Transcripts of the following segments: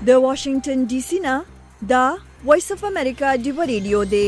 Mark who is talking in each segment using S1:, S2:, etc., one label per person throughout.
S1: د واشنگټن ډي سي نه دا وایس اف امریکا ډیو ریډیو دی.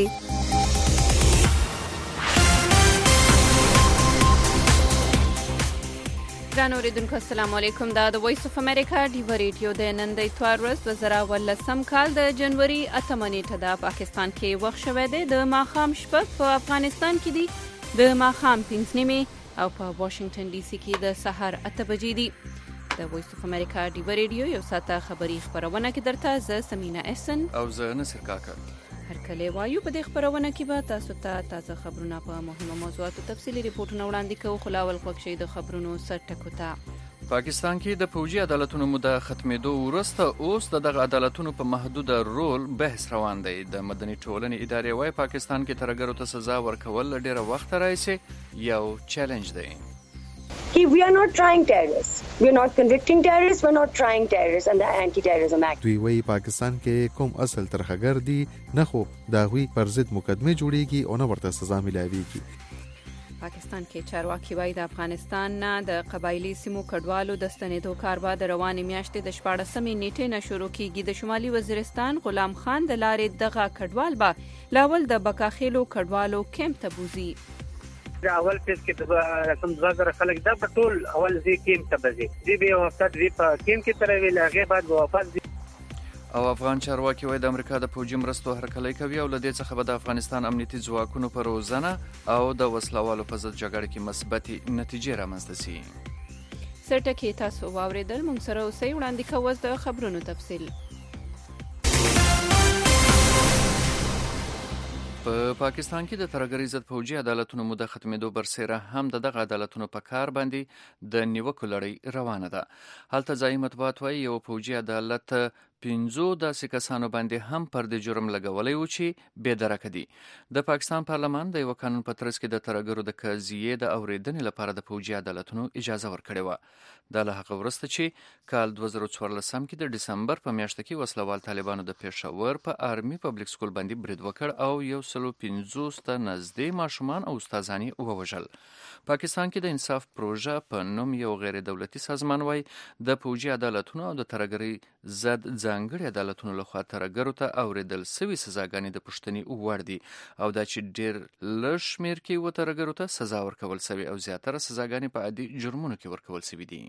S2: ګرانو اوریدونکو السلام علیکم. دا د وایس اف امریکا ډیو ریډیو د نن د اتوار ورځ 2018 کال د جنوري 8 نیټه د پاکستان کې وخت شوه دی د ماښام شپږ په افغانستان کې دی د ماښام 5 نیمه او په واشنگټن ډي سي کې د سحر 8 بجې دی. د وایس اف امریکا ډیو ریډیو یو ساعته خبری خبرونه کې درته زه سمینا احسن
S3: او زه نصر کاکا
S2: هر کله وایو. په دې خبرونه کې به تاسو ته تازه خبرونه په مهمه موضوعاتو تفصیلي ریپورتونه وړاندې کوو. خلاول خوښ د خبرونو سرټکو ته
S3: پاکستان کې د فوجي عدالتونو موده ختمېدو وروسته اوس دغه عدالتونو په محدوده رول بحث روان دی. د مدني ټولنې ادارې وايي پاکستان کې ترګرو ته سزا ورکول ډېره وخت راځي یو چیلنج دی.
S4: We are not trying terrorists. We are not convicting terrorists. We are not trying terrorists and the Anti-Terrorism Act.
S5: دوی وایي پاکستان کې کوم اصل ترخګر دي نه خو دا غوي پر ضد مقدمه جوړیږي او نه ورته سزا ملاويږي.
S2: پاکستان کې چارواکي وايي د افغانستان نه د قبایلی سیمو کډوالو د ستنېدو کار به د روانې میاشتې د 14 نیټې نه شروع کیږي. د شمالي وزیرستان غلام خان د لارې دغه کډوال به لاول د بکاخیلو کډوالو کیمپ ته بوزي.
S6: د اول پیس کې د رقم 2000 خلک دا په ټول اول ځای کیمپ ته بځي. دی به وخت دی په کیمپ کې تر ویل هغه بعد واپس دي.
S3: او افغان چارواکي وايي د امریکا د فوجي مرستو هرکلی کوي او لدې څخه به د افغانستان امنیتي ځواکونو پر روزنه او د وسلوالو په ضد جګړه کې مثبتې نتیجې رامنځته شي.
S2: سرټکي تاسو واوریدل. موږ سره اوسئ. وړاندې کوو د خبرونو تفصیل.
S3: په پاکستان کې د ترګرۍ ضد فوجي عدالتونو موده ختمېدو برسېره هم دغه عدالتونو په کار باندې د نیوکو لړۍ روانه ده. هلته ځایي مطبوعات وايي یو فوجي عدالت 15 داسې کسانو باندې هم پر د جرم لګولی و چې بې درکه دي. د پاکستان پارلمان د یو قانون په ترڅ کې د ترګرو د قضیې د اوریدنې لپاره د فوجي عدالتونو اجازه ورکړې وه. دا له هغه وروسته چې کال 2014 کې د ډسمبر په میاشت کې وسلوال طالبانو د پېښور په آرمي پبلک سکول باندې برید وکړ او 150 ته نږدې ماشومان او استادان یې ووژل. پاکستان کې د انصاف پروژه په نوم یو غیر دولتي سازمان وايي د فوجي عدالتونو او د ترګرۍ ضد ځانګړي عدالتونو لخوا ترګرو ته اوریدل سوي سزاګانې د پوښتنې وړ دي او دا چې ډېر لږ شمېر کې و ترګرو ته سزا ورکول سوي او زیاتره سزاګانې په عادي جرمونو کې ورکول سوي دي.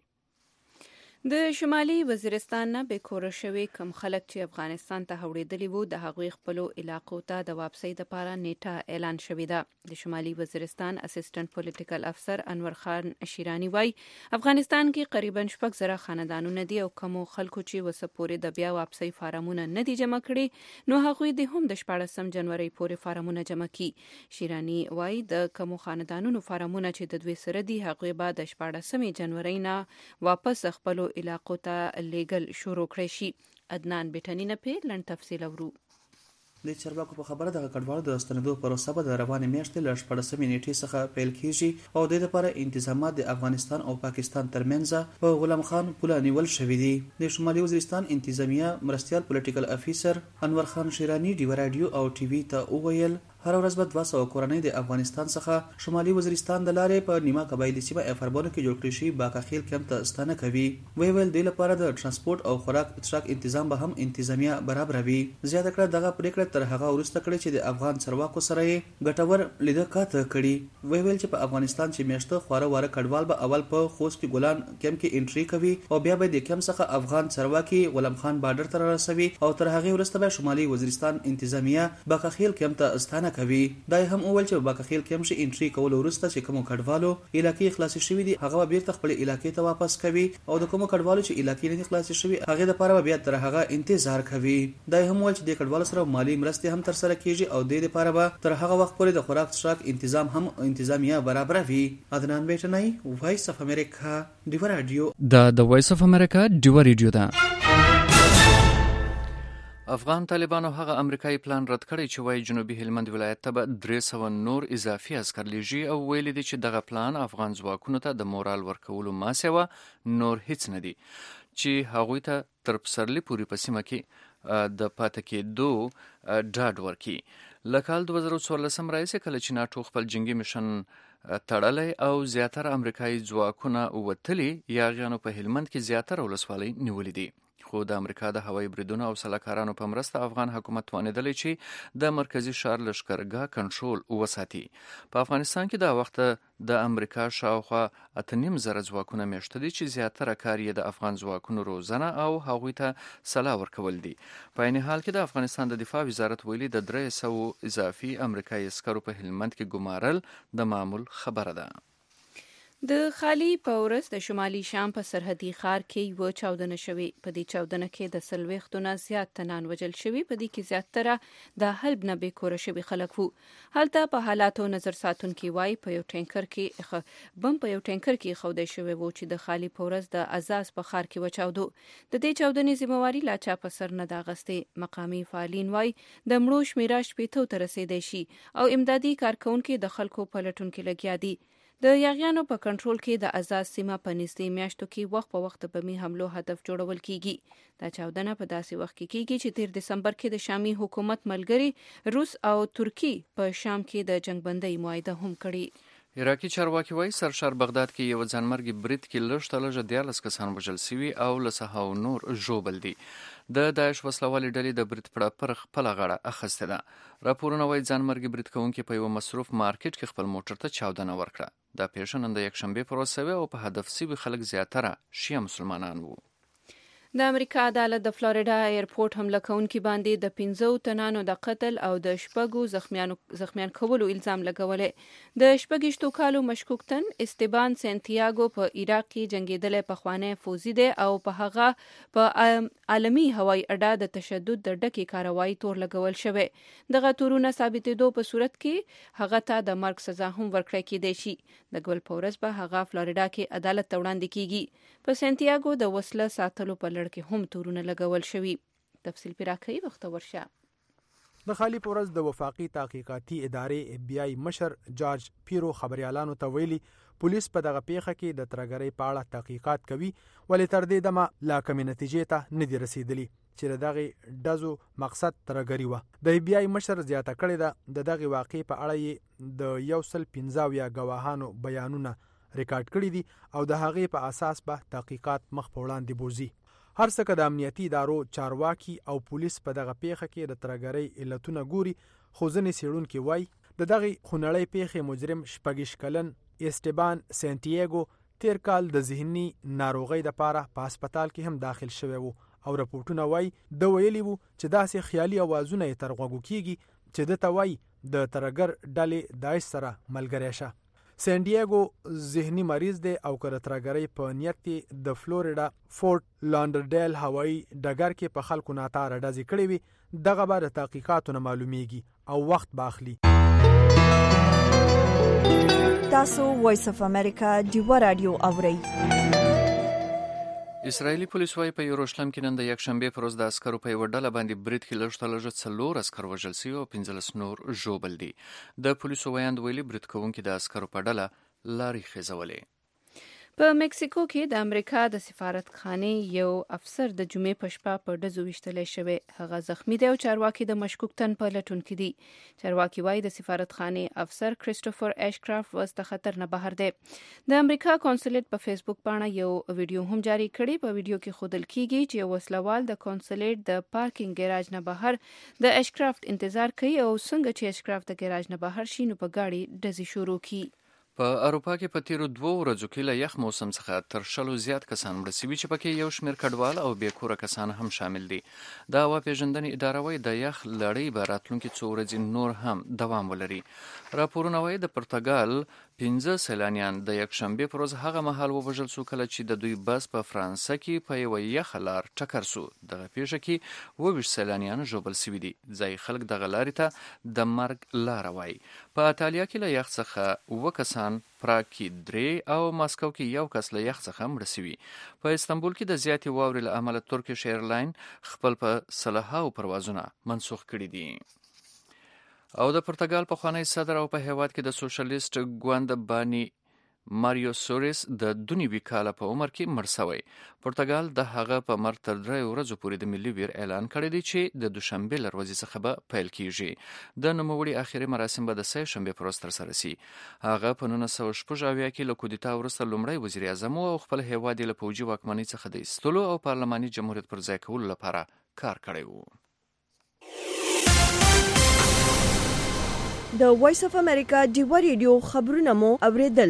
S2: د شمالي وزیرستان نه بیکوره شوي کم خلک چې افغانستان ته هوړېدلي وو د هغوی خپلو علاقو ته د واپسۍ دپاره نیټه اعلان شوې ده. د شمالي وزیرستان اسسټنټ پولیټیکل افسر انور خان شیرانی وایي افغانستان کې قریبا 6,000 خاندانونه دي او کومو خلکو چې وسه پورې د بیا واپسۍ فارمونه نه دي جمع کړي نو هغوی د هم د 14 جنوري پورې فارمونه جمع کړي. شیرانی وایي د کومو خاندانونو فارمونه چې د دوی سره دي هغوی به د 14 جنوري نه واپس خپلو علاقو ته لیګل شروع کړی شي. عدنان بیٹنی نه په لن تفصیل اورو.
S7: د چارواکو په خبره د کډوالو د ستنېدو پروسه به د روانې میاشتې له 14 نیټې څخه پیل کیږي او د لپاره انتظامات د افغانستان او پاکستان ترمنځ په غلام خان پوله نیول شوې دي. د شمالي وزیرستان انتظامیه مرستیال پولیټیکل افیسر انور خان شیرانی ډیو رادیو او ټي وي ته وویل هر ورځ به 200 کورنۍ د افغانستان څخه شمالي وزیرستان د لارې په نیمه قبایلی سیمه افربانو کې جوړ کړی شي باکاخیل کیمپ ته ستانه کوي. ویل د لپاره د ترانسپورت او خوراک اتراک تنظیم به هم انتظامیه برابروي. زیاته کړه دغه پریکړه تر هغه وروسته کړي چې د افغان چارواکو سره ګټور لیده کاته کړي. ویل چې په افغانستان چې میاشته خواره واره کډوال به اول په خوست کې ګولان کیمپ کې انټری کوي او بیا به د کیمپ څخه افغان چارواکي غلام خان بارډر ته رسوي او تر هغه وروسته به شمالي وزیرستان انتظامیه باکاخیل کیمپ ته ستانه کوي. دا هم اول چې باکاخیل کیمپ شي انټری کول وروسته چې کوم کډوالو علاقې خلاص شوي دي هغه بیرته خپل علاقې ته واپس کوي او د کوم کډوالو چې علاقې نه خلاص شوي هغه د لپاره بیا تر هغه انتظار کوي. دا هم اول چې د کډوالو سره مالی مرستې هم تر سره کیږي او د لپاره به تر هغه وخت پورې د خوراک څښاک تنظیم هم انتظامیه برابروي. عدنان بیٹنی وایس اف امریکا ډیو رادیو.
S3: د وایس اف امریکا ډیو ریډیو ده. افغان طالبانو هغه امریکایي پلان رد کړی چې وايي جنوبي هلمند ولایت ته به 300 نور اضافي عسکر لیږي او ویلي دي چې دغه پلان افغان ځواکونو ته د مورال ورکولو ماسیوه نور هیڅ نه دي چې هغوی ته تر پسرلي پورې په سیمه کې د پاتې کېدو ډاډ ورکړي. له کال 2014 راهیسې کله چې ناټو خپل جنګي میشن تړلی او زیاتره امریکایي ځواکونه وتلي یاغیانو په هلمند کې زیاتره ولسوالۍ نیولې دي. خو د امریکا د هوایي بریدونو او سلاکارانو په مرسته افغان حکومت توانیدلی چې د مرکزی ښار لښکرګاه کنټرول وساتي. په افغانستان کې د وخت د امریکا شاوخوا 8.5 ځواکونه میشته دي چې زیاتره کار یې د افغان ځواکونو روزنه او هغوی ته سلاح ورکول دي. په عین حال کې د افغانستان د دفاع وزارت ویلي د 300 اضافي امریکایي عسکرو په هلمند کې ګمارل د معمول خبره ده.
S2: د خالی په ورځ د شمالي شام په سرحدي ښار کې یوه چاودنه شوې. په دې چاودنه کې د 40 نه زیات تنان وژل شوي. په دې کې زیاتره د حلب نه بې کوره شوي خلک وو. هلته په حالاتو نظر ساتونکي وایي په یو ټینکر کې بم په یو ټینکر کې ایښودی شوی و چې د خالی په ورځ د ازاز په ښار کې وچاودو. د دې چاودنې ذمهواري لا چا په سر نه ده اخیستې. مقامي فعالین وایي د مړو شمېره 80 ته رسیدی شي او امدادي کارکونکي د خلکو په لټون کې لګیا دي. د یاغیانو په کنټرول کې د ازاز سیمه په نږدې میاشتو کې وخت په وخت بمي حملو هدف جوړول کیږي. دا چاودنه په داسې وخت کې کیږي چې 13 دسمبر کې د شامي حکومت ملګری روس او ترکی په شام کې د جنگ بندۍ معاهده هم کړې.
S3: عراقي چارواکي وایي سرشار بغداد کې یو ځانمرګي برید کې لږ تر لږه 14 کسان وژل شوي او له 100 نور ژوبل دي. د داعش وسلوالې ډلې د برید پر خپله غاړه اخیستې ده. راپورونه وایي ځانمرګي برید کوونکي په یو مصروف مارکیټ کې خپل موټر ته چاودنه ورکړه. دا پیښه نن د یکشنبې پر ورځ شوې او په هدف شوي خلک زیاتره شیعه مسلمانان وو.
S2: د امریکا عدالت د فلوریډا ایرپورټ حمله کوونکي باندې د 15 تنانو د قتل او د 6 زخمیان کولو الزام لګولې. د 6 کالو مشکوک تن استبان سانتیاګو په عراق کې جنگیدلی پخوانی فوزي دی او په هغه په عالمي هوایي اډه د تشدد د ډکې کاروایی تور لګول شوی. دغه تورونه ثابتېدو په صورت کې هغه ته د مرګ سزا هم ورکړی کېدی شي. د ګل په ورځ به هغه فلوریډا کې عدالت ته وړاندې کیږي. په سانتیاګو د وسله ساتلو په کې هم تورونه لګول شوي. تفصیل پرې راکوي وخت ورشه.
S8: د خالی په ورځ د وفاقي تحقیقاتي ادارې FBI مشر جارج پیرو خبريالانو ته ویلي پولیس په دغه پیښه کې د ترګرۍ په اړه تحقیقات کوي ولې تر دې دمه لا کومې نتیجې ته نه دي رسیدلي چې دغه ډزو مقصد ترګري و. د FBI مشر زیاته کړې ده د دغه واقعې په اړه د 115 گواهانو بیانونه ریکارډ کړي دي او د هغې په اساس به تحقیقات مخ په وړاندې بوزي. هر څه که د امنیتي ادارو چارواکي او پولیس په دغه پیښه کې د ترګرۍ علتونه ګوري خو ځینې څېړونکي وایي د دغې خونړۍ پیښې مجرم 6 کلن استبان سانتیاګو تیر کال د ذهني ناروغۍ دپاره په هسپتال کې هم داخل شوی و او رپورټونه وایي د ویلي وو چې داسې خیالي اوازونه یې تر غوږو کیږي چې ده ته وایي د ترګر ډلې داعش سره ملګری شه. سانتیاګو ذهني مریض دی او که د ترګرۍ په نیت کې د فلوریډا فورټ لانډرډیل هوایي ډګر کې په خلکو ناتاره ډزې کړې وي دغه به د تحقیقاتو نه معلومیږي او وخت به اخلي.
S1: تاسو وایس اف امریکا ډیو رادیو اورئ.
S3: اسرائیلي پولیس وايي په یروشلم کې نن د یکشنبې پر ورځ د عسکرو په یوه ډله باندې برید کې لږ تر لږه 4 عسکر وژل شوي او 15 نور ژوبل دي. د پولیسو ویاند ویلي برید کوونکي د عسکرو په ډله لارې خېژولې.
S2: په مکسیکو کې د امریکا د سفارتخانې یو افسر د جمعې په شپه په ډزو ویشتلی شوی. هغه زخمی دی او چارواکي د مشکوک تن په لټون کې دي. چارواکي وایي د سفارتخانې افسر کرستوفر اشکرافت وس د خطر نه بهر دی. د امریکا کونسلیټ په فیسبوک باندې یو ویډیو هم جاری کړی. په ویډیو کې ښودل کیږي چې وسلوال د کونسلیټ د پارکینګ ګراج نه بهر د اشکرافت انتظار کوي او څنګه چې اشکرافت د ګراج نه بهر شي نو په گاډي ډزې شروع کی.
S3: په اروپا کې په تیرو 2 ورځو کې له یخ موسم څخه تر 100 زیات کسان مړه شوي چې پکې یو شمېر کډوال او بېکوره کسان هم شامل دي. د هوا پیژندنې اداره وایي د یخ لړۍ به راتلونکي 2 ورځې نور هم دوام ولري. راپورونه وایي د پرتګال 15 سیلانیان د یکشنبې پر ورځ هغه مهال ووژل شو کله چې د دوی بس په فرانسه کې په یوه یخه لار ټکر شو. دغه پیښه کې 22 سیلانیان ژوبل شوي دي. ځایي خلک دغه لارې ته د مرګ لاره وایي. په ایټالیا کې له یخ څخه 2 کسان، پراګ کې 3 او ماسکو کې 1 کس له یخ څخه مړه شوي. په استانبول کې د زیاتې واورې له امله ترکیش ایرلاین خپل په 100 پروازونه منسوخ کړي دي. او د پرتګال پخوانی صدر او په هیواد کې د سوشلیست ګوند بانی ماریو سوریس د 92 کال په عمر کې مړ شوی. پرتګال د هغه په مرګ تر 3 ورځې پورې د ملي ویر اعلان کړی دی چې د دوشنبه له ورځې څخه به پیل کیږي. د نوموړي اخیری مراسم به د سه شنبه پر ورځ ترسره شي. هغه په 1986 کې له کودتا وروسته لومړی وزیر اعظم او خپل هیواد له پوجي واکمنۍ څخه د ایستلو او پارلماني جمهوریت پر ځای کولو لپاره کار کړی و.
S1: د وایس اف امریکا ډیوا ریډیو خبرونه مو اوریدل.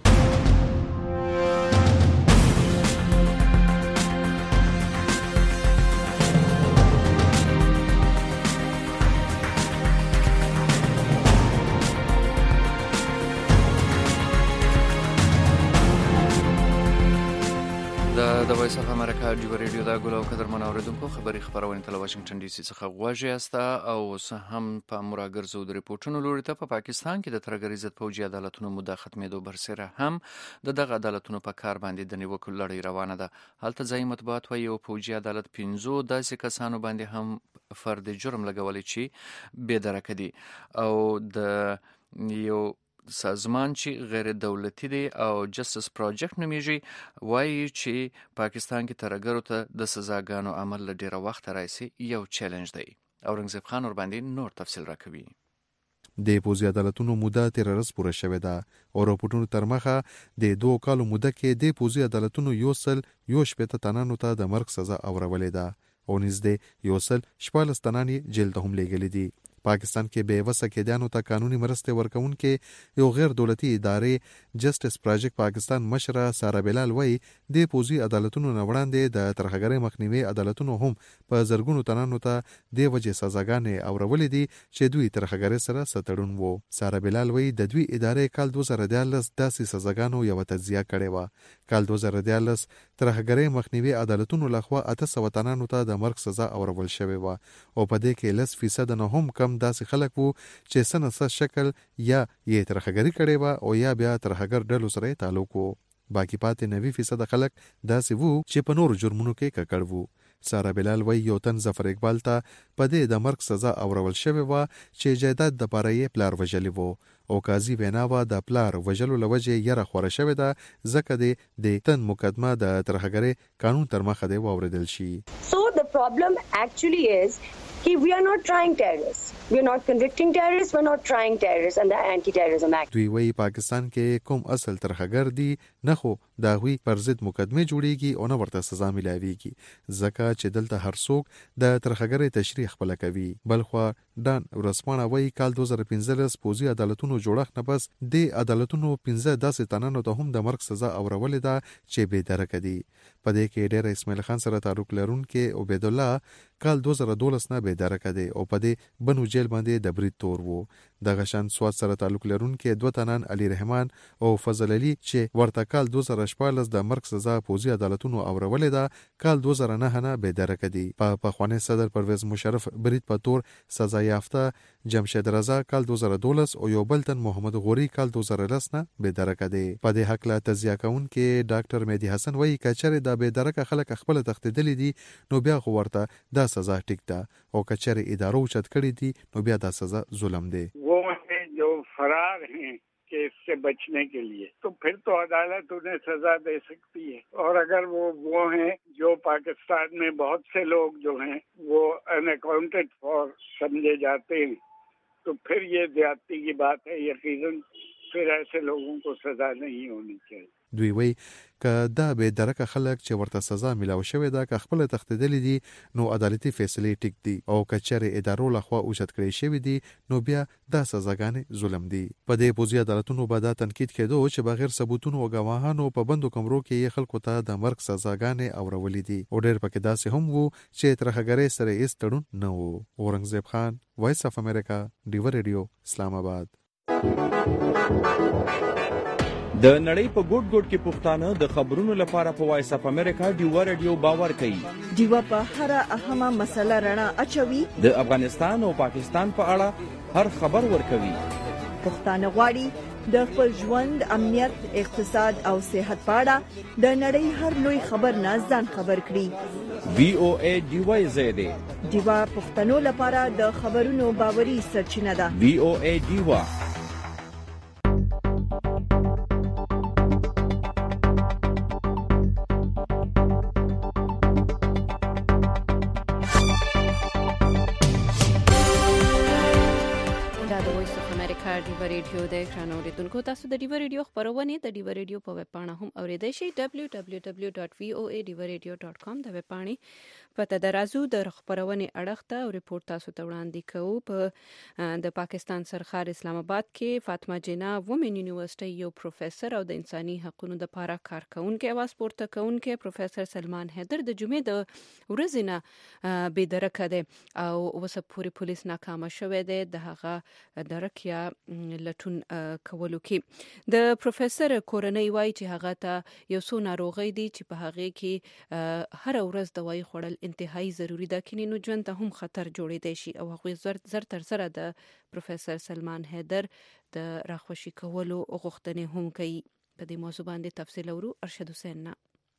S3: د وایس اف امریکا ډیوا ریډیو دا ګل او قدرمن اوریدونکو خبري خبرونه تل واشنگټن ډي سي څخه غواړي استا او هم په مراګرزو د ریپورتونو لوري ته په پاکستان کې د ترګری ضد فوجي عدالتونو مدته ختمېدو برسره هم دغه عدالتونو په کار باندې د نیوکو لړۍ روانه ده. هلته ځای مطبوعات وايي او فوجي عدالت 15 داسې کسانو باندې هم فرد جرم لګولې چې بې درکه دي او د یو سازمان چې غیر دولتي دی او جسټس پروجیکټ نومیږي وایي چې پاکستان کې ترګرو ته د سزاګانو عمل له ډیره وخت راځي یو چیلنج دی. اورنګزیب خان ور باندې نور تفصیل راکوي.
S5: د پوزي عدالتونو موده 13 ورځې پوره شوې ده او راپورټونو تر مخه د 2 کالو موده کې د پوزي عدالتونو یو شپېته تنانو ته د مرګ سزا اورولې ده او نږدې یو 14 تنان جیل ته هم لېږلي دي. پاکستان کې بے وسه کېدانو ته قانوني مرستې ورکوونکې یو غیر دولتي ادارې جسټس پروجیکټ پاکستان مشره سارا بلال وایي د پوزي عدالتونو نه وړاندې د ترهګرۍ مخنیوي عدالتونو هم په زرګونو تنانو ته د وجې سزاګانې اورولې دي چې دوی ترهګرۍ سره ستړون وو. سارا بلال وایي د دوی ادارې کال 2014 داسې سزاګانو یو تجزیه کړې و. کال 2014 ترهګرۍ مخنیوي عدالتونو لخوا 800 تنانو ته د مرګ سزا اورول شوې و او په دې کې 10% نه هم کم داسې خلک وو چې سنسه شکل یا یې ترهګري کړې و او یا بیا ترهګر ډلو سره تعلق وو. باقی پاتې 90% خلک داسې وو چې په نورو جرمونو کې ککړ وو. سارا بلال وایي یو تن ظفر اقبال ته په دې د مرګ سزا اورول شوې و چې جایداد د پاره یې پلار وژلی وو او قاضي ویناوه د پلار وژلو لوجې یره خوره شوې ده ځکه د تن مقدمه د ترهګرۍ قانون تر مخه دی واوریدل شي.
S4: So the problem actually is we are not trying terrorists. We are not convicting terrorists. We are not trying terrorists and the Anti-Terrorism Act.
S5: دوی وایي پاکستان کې کوم اصل ترهګر دي نه خو د هغوی پر ضد مقدمه جوړیږي او نه ورته سزا ملاویږي ځکه چې دلته هر څوک د ترهګرۍ تشریح خپل کوي. بلخوا ډان ورسپانه وایي کال 2015 پوزي عدالتونو جوړښت نه بس د عدالتونو 15 داسې تنانو ته هم د مرګ سزا اورولې ده چې بې درکه دي. په دې کې ډېر اسماعیل خان سره تعلق لرونکي عبید الله کال 2012 نه بې درکه دی او په دې بنو جیل باندې د برید تور وو. د غشان سواد سره تعلق لرونکي 2 تنان علي رحمان او فضل علي چې ورته کال 2014 د مرګ سزا پوزي عدالتونو اورولې ده کال 2009 نه بې درکه دي. په پخوانی صدر پرویز مشرف برید په تور سزا یافته جمشید رضا کال 2012 او یو بل تن محمد غوري کال 2010 نه بې درکه دي. په دې حق لا تزیه کوونکي ډاکټر مهدي حسن وایي کچره د بې درکه خلک خپل تختیدلې دي نو بیا خو ورته دا سزا ټیک ده او کچره ادارو چت کړی دي نو بیا دا سزا ظلم دی.
S9: وہ ہیں جو فرار ہیں کیس سے بچنے کے لیے تو پھر تو عدالت انہیں سزا دے سکتی ہے اور اگر وہ ہیں جو پاکستان میں بہت سے لوگ جو ہیں وہ اناکاؤنٹڈ فار سمجھے جاتے ہیں تو پھر یہ زیادتی کی بات ہے. یقیناً پھر ایسے لوگوں کو سزا نہیں ہونی چاہیے.
S5: دوی وایي که دا به درکه خلک چې ورته سزا ملاو شوې ده که خپل تختیدلې دي نو عدالتي فیصلې ټیک دي او که چېرې ادارو لخوا اوچت کړی شوي دي نو بیا دا سزاګانې ظلم دي. په دې پوځي عدالتونو به دا تنقید کېدو چې بغیر ثبوتونو او ګواهانو په بندو کمرو کې خلکو ته د مرګ سزاګانې اورولې دي او ډېر پکې داسې هم وو چې ترهګرۍ سره هیڅ تړون نه وو. اورنګزیب خان، وایس اف امریکا، ډیوا ریډیو، اسلام آباد.
S10: د نړۍ په ګوټ ګوټ کې پښتانه د خبرونو لپاره په وایس اف امریکا ډیوا ریډیو باور کوي.
S1: ډیوا په هر اهمه مسله رڼا اچوي.
S10: د افغانستان او پاکستان په اړه هر خبر ورکوي.
S1: پښتانه غواړي د خپل ژوند، امنیت، اقتصاد او صحت په اړه د نړۍ هر لوی خبر نه ځان خبر کړي.
S10: VOA ډیوا زیاده
S1: ډیوا پښتنو لپاره د خبرونو باوري سرچینه ده.
S10: VOA ډیوا
S2: ډیوا ریډیو د اکران اوریدونکو تاسو د ډیوا ریډیو خبرونه د ډیوا ریډیو په ویب پاڼه هم اوریدئ شئ www.voadiwaradio.com د ویب پاڼې پته درازو د خبرونه اړخته او ریپورت تاسو ته وړاندې کوو په د پاکستان سرخار اسلام آباد کې فاطمه جنا وومن یونیورسيټي یو پروفیسور او د انساني حقوقو لپاره کارکونکو اواز پورته کوونکو پروفیسور سلمان حیدر د جمعې د ورځې نه بې درکه ده او وسه پوری پولیس ناکامه شوه ده د هغه درکیا لټون کولو کې د پروفیسور کورنۍ وایي چې هغه ته یو څو ناروغي دي چې په هغه کې هر ورځ دوايي خوړل انتهایی ضروری ده کینې نو ژوند ته هم خطر جوړېدای شي او هغه زر تر سره د پروفیسور سلمان حیدر د راخوشي کولو غوښتنې هم کوي په دې موضوع باندې تفصیل اورو ارشد حسین نه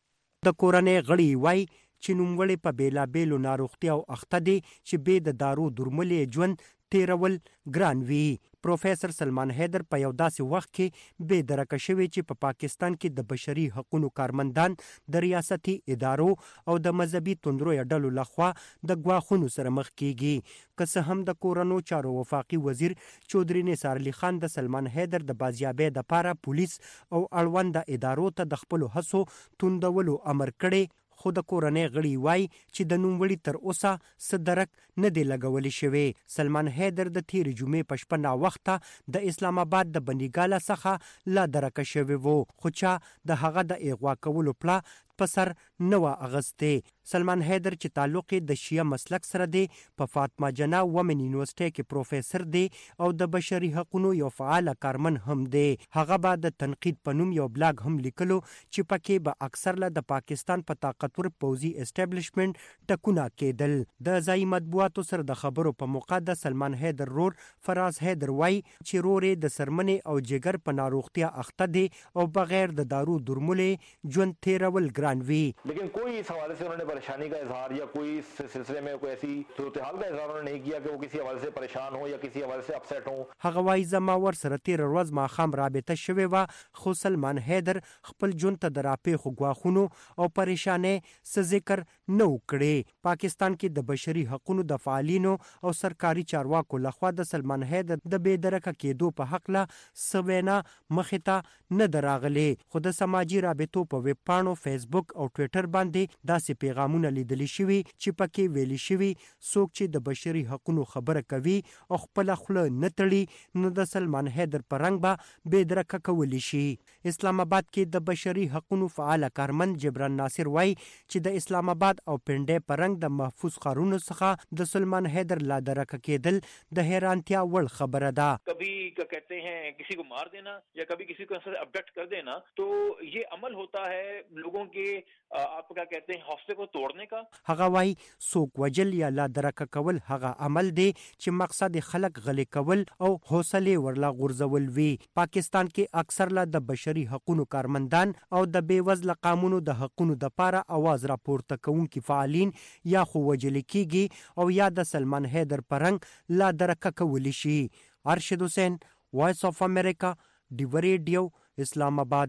S11: د کورنۍ غړي وای چې نوموړي په بیلا بیلو ناروغتیا او اخته دي چې به د دارو درملې ژوند تیرول ګران وی پروفیسور سلمان حیدر په یو داسې وخت کې به درکه شوی چې په پاکستان کې د بشري حقوقو کارمندان د ریاستي ادارو او د مذهبي توندرو ډلو لخوا د غواخونو سره مخ کیږي که څه هم د کورونو چارو وفاقي وزیر چودري نثار علي خان د سلمان حیدر د بازیابۍ لپاره پولیس او اړوند ادارو ته د خپل هڅو توندولو امر کړی خو د کورنۍ غړي وای چې د نوموړي تر اوسه صدرک نه دی لګولې شوی سلمان حیدر د تیر جمعې په شپه نا وخته د اسلام آباد د بندیګاله څخه لا درکه شوی وو خو چا د هغه د اغوا کولو پلا په سر نو اغسته سلمان حیدر چې تعلق د شیعه مسلک سره دی په فاطمه جنا وومن یونیورسيټي کې پروفیسور دی او د بشري حقوقو یو فعال کارمن هم دی هغه بعد د تنقید پنوم یو بلاګ هم لیکلو چې پکې به اکثر له د پاکستان په طاقتور پوزي اسټابلیشمنت ټکونه کېدل د ځای مطبوعاتو سره د خبرو په موقع د سلمان حیدر رور فراز حیدر وای چې رورې د سرمنې او جګر په ناروغتیا اخته دی او بغیر د دارو درملې ژوند تیرول
S12: लेकिन कोई इस हवाले से उन्होंने परेशानी का इजहार या कोई इस सिलसिले में कोई ऐसी सूरत हाल का इजहार उन्होंने नहीं किया कि वो किसी हवाले से परेशान हो या किसी हवाले से अपसेट हो
S11: هغه وای زما ور سره تیر ورځ ما خام رابطه شوی و خو سلمان حیدر خپل جون ته درapې خو غواخونو او پریشانې څه ذکر نو کړي پاکستان کې د بشري حقوقو د فعالینو او سرکاري چارواکو لخوا د سلمان حیدر د بې درکه کېدو په حق لا سوینا مخته نه دراغلي خو د سماجی رابطو په ویب پاڼو فیسبوک او ټوئیټر باندې داسې پیغامونه لیدل شوي چې پکې ویلي شوي څوک چې د بشري حقوقو خبره کوي او خپل خپل نتړي نو د سلمان حیدر پرنګ با بې درکه کولی شي اسلام آباد کې د بشري حقوقو فعال کارمند جبران ناصر وای چې د اسلام آباد او پنډې پرنګ د محفوظ قانونو څخه د سلمان حیدر لا درکه کېدل د حیرانتیا وړ خبره ده
S13: کبھی کہتے ہیں کسی کو مار دینا یا کبھی کسی کو ابڈکٹ کر دینا تو یہ عمل ہوتا ہے لوگوں کے آپ کیا کہتے ہیں حوصلے کو توڑنے کا
S11: هغه وای سوک وجل یا لا درکه کول هغه عمل دی چې مقصد خلق غلي کول او حوصله ورلا غورځول وی پاکستان کې اکثر لا د بشري حقوقو کارمندان او د بیوزل قانونو د حقوقو د لپاره आवाज راپورته کوونکي فعالین یا خو وجل کیږي او یا د سلمان حیدر پرنګ لا درکه کول شي ارشد حسین وایس اف امریکا ډیوا ریډیو اسلام آباد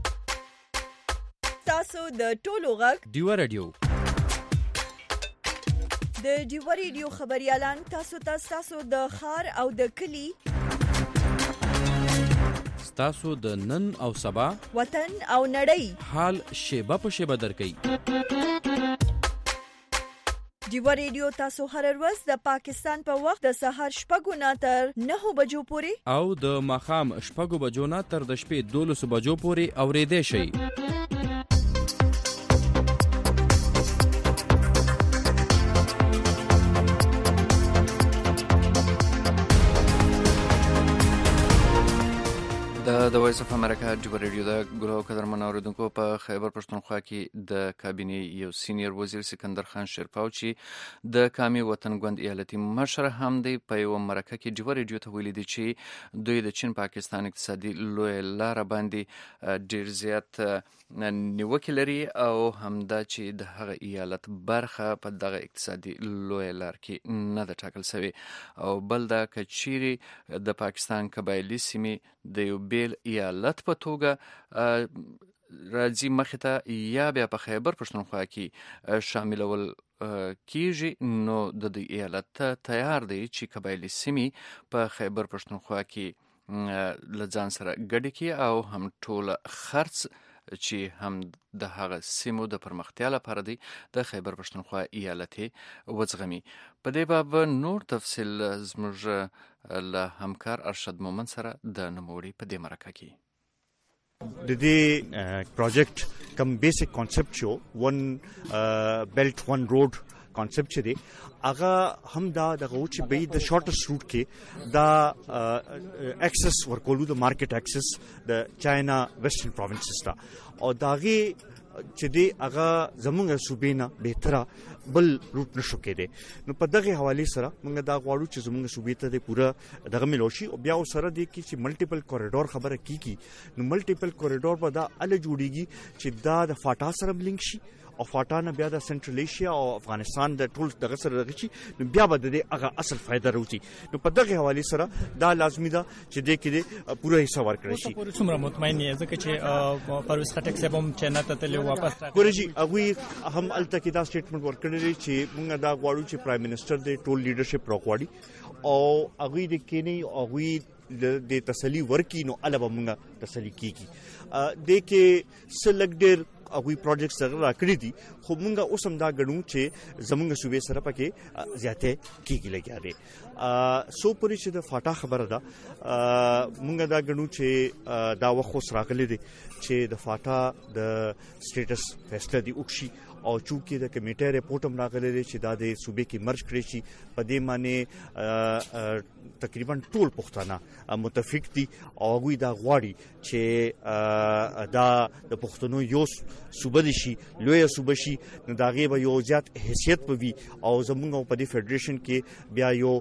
S1: تاسو د ټولو غږ
S3: ډیوا ریډیو
S1: د ډیوا ریډیو خبريالان تاسو د خار او د کلی
S10: تاسو د نن او سبا
S1: وطن او نړۍ
S10: حال شیبه په شیبه درکې
S1: ډیوا ریډیو تاسو هر ورځ د پاکستان په وخت د سهار 6 نه تر 9 بجو پورې
S10: او د ماخام 6 بجو نه تر د شپې 12 بجو پورې اورېدې شي
S3: د وایس اف امریکا ډیوا ریډیو د ګلو قدرمن اوریدونکو په خیبر پښتونخوا کې د کابینې یو سینیئر وزیر سکندر خان شیرپاو چې د کامي وطن ګوند ایالتي مشر هم دی په یو مرکه کې ډیوا ریډیو ته ویلي دي چې دوی د چین پاکستان اقتصادي لوی لار باندې ډیر زیات نیوکه لري او همدا چې د هغه ایالت برخه په دغه اقتصادي لوی لار کې نه د ټاکل شوی او بل دا کچيري د پاکستان قبایلی سیمې د یو بیل ایالت په توګه راځي مخته یا بیا په خیبر پښتونخوا کې شاملول کیږي نو د دې ایالت تیار دی چې قبایلی سیمې په خیبر پښتونخوا کې لځان سره ګډ کی او هم ټول خرڅ چې هم د هغه سیمو د پرمختیا لپاره دی د خیبر پښتونخوا ایالت وزغمي. په دې باب نور تفصیل زموږ له همکار ارشد مومن سره د نوموړي په دې مرکه کې.
S14: د دې پروجیکټ کم بیسیک کانسپټ شو ون بیلټ ون روډ کانسپټ چې دی هغه هم دا دغه چې به د شارټست روټ کې دا اکسس ورکولو د مارکیټ اکسس د چاینا ویسټرن پروینسز ته او داغه چې دی هغه زمونږ صوبې نه بهتره بل روټ نشو کېده. نو په دغه حواله سره موږ دا غواړو چې زمونږ صوبې ته د پوره دغه ملوشي او بیا سره دی چې ملټیپل کوریډور خبره کیږي. نو ملټیپل کوریډور په دا ال جوړیږي چې دا د فاټا سره لینک شي او فاټا نه بیا د سنټرل ایشیا او افغانستان د ټول دغه سره رغشي. نو بیا به د هغه اصل فائدہ راوځي. نو په دغه حواله سره دا لازمي ده چې د کې پوره حصہ ورکړي شي.
S15: پوره څومره مطمئن یې ځکه چې پرویز خټک صاحب هم چینه ته تللی واپس
S14: ګورجی هغه هم الته کې دا سټیټمنټ ورکړي چې موږ دا غواړو چې پرایم منسٹر د ټول لیډرشپ راکواړي او هغه د کینی هغه د تسلی ورکی. نو البته موږ تسلی کیږي د کې سلګډر هغه پروجیکټس سره راکړي دي خو موږ اوس هم دا غنو چې زموږ صوبې سره پکې زیاته کیږي لګیا دي. سو پوری چې د فاټا خبره ده موږ دا غنو چې دا وخت راغلي دي چې د فاټا د سټیټس فیصله دی وکشي او چونکی د کمیټه ریپورت هم راغلی دی چې دا د صوبې کې مرج کړی شي. په دې معنی تقریبا ټول پښتانه متفق دي او هغوی دا غواړي چې دا د پښتنو یو صوبه دي شي لوی صوبه شي. نو دا غي به یو ځات حیثیت پوي او زمونږ په دې فدریشن کې بیا یو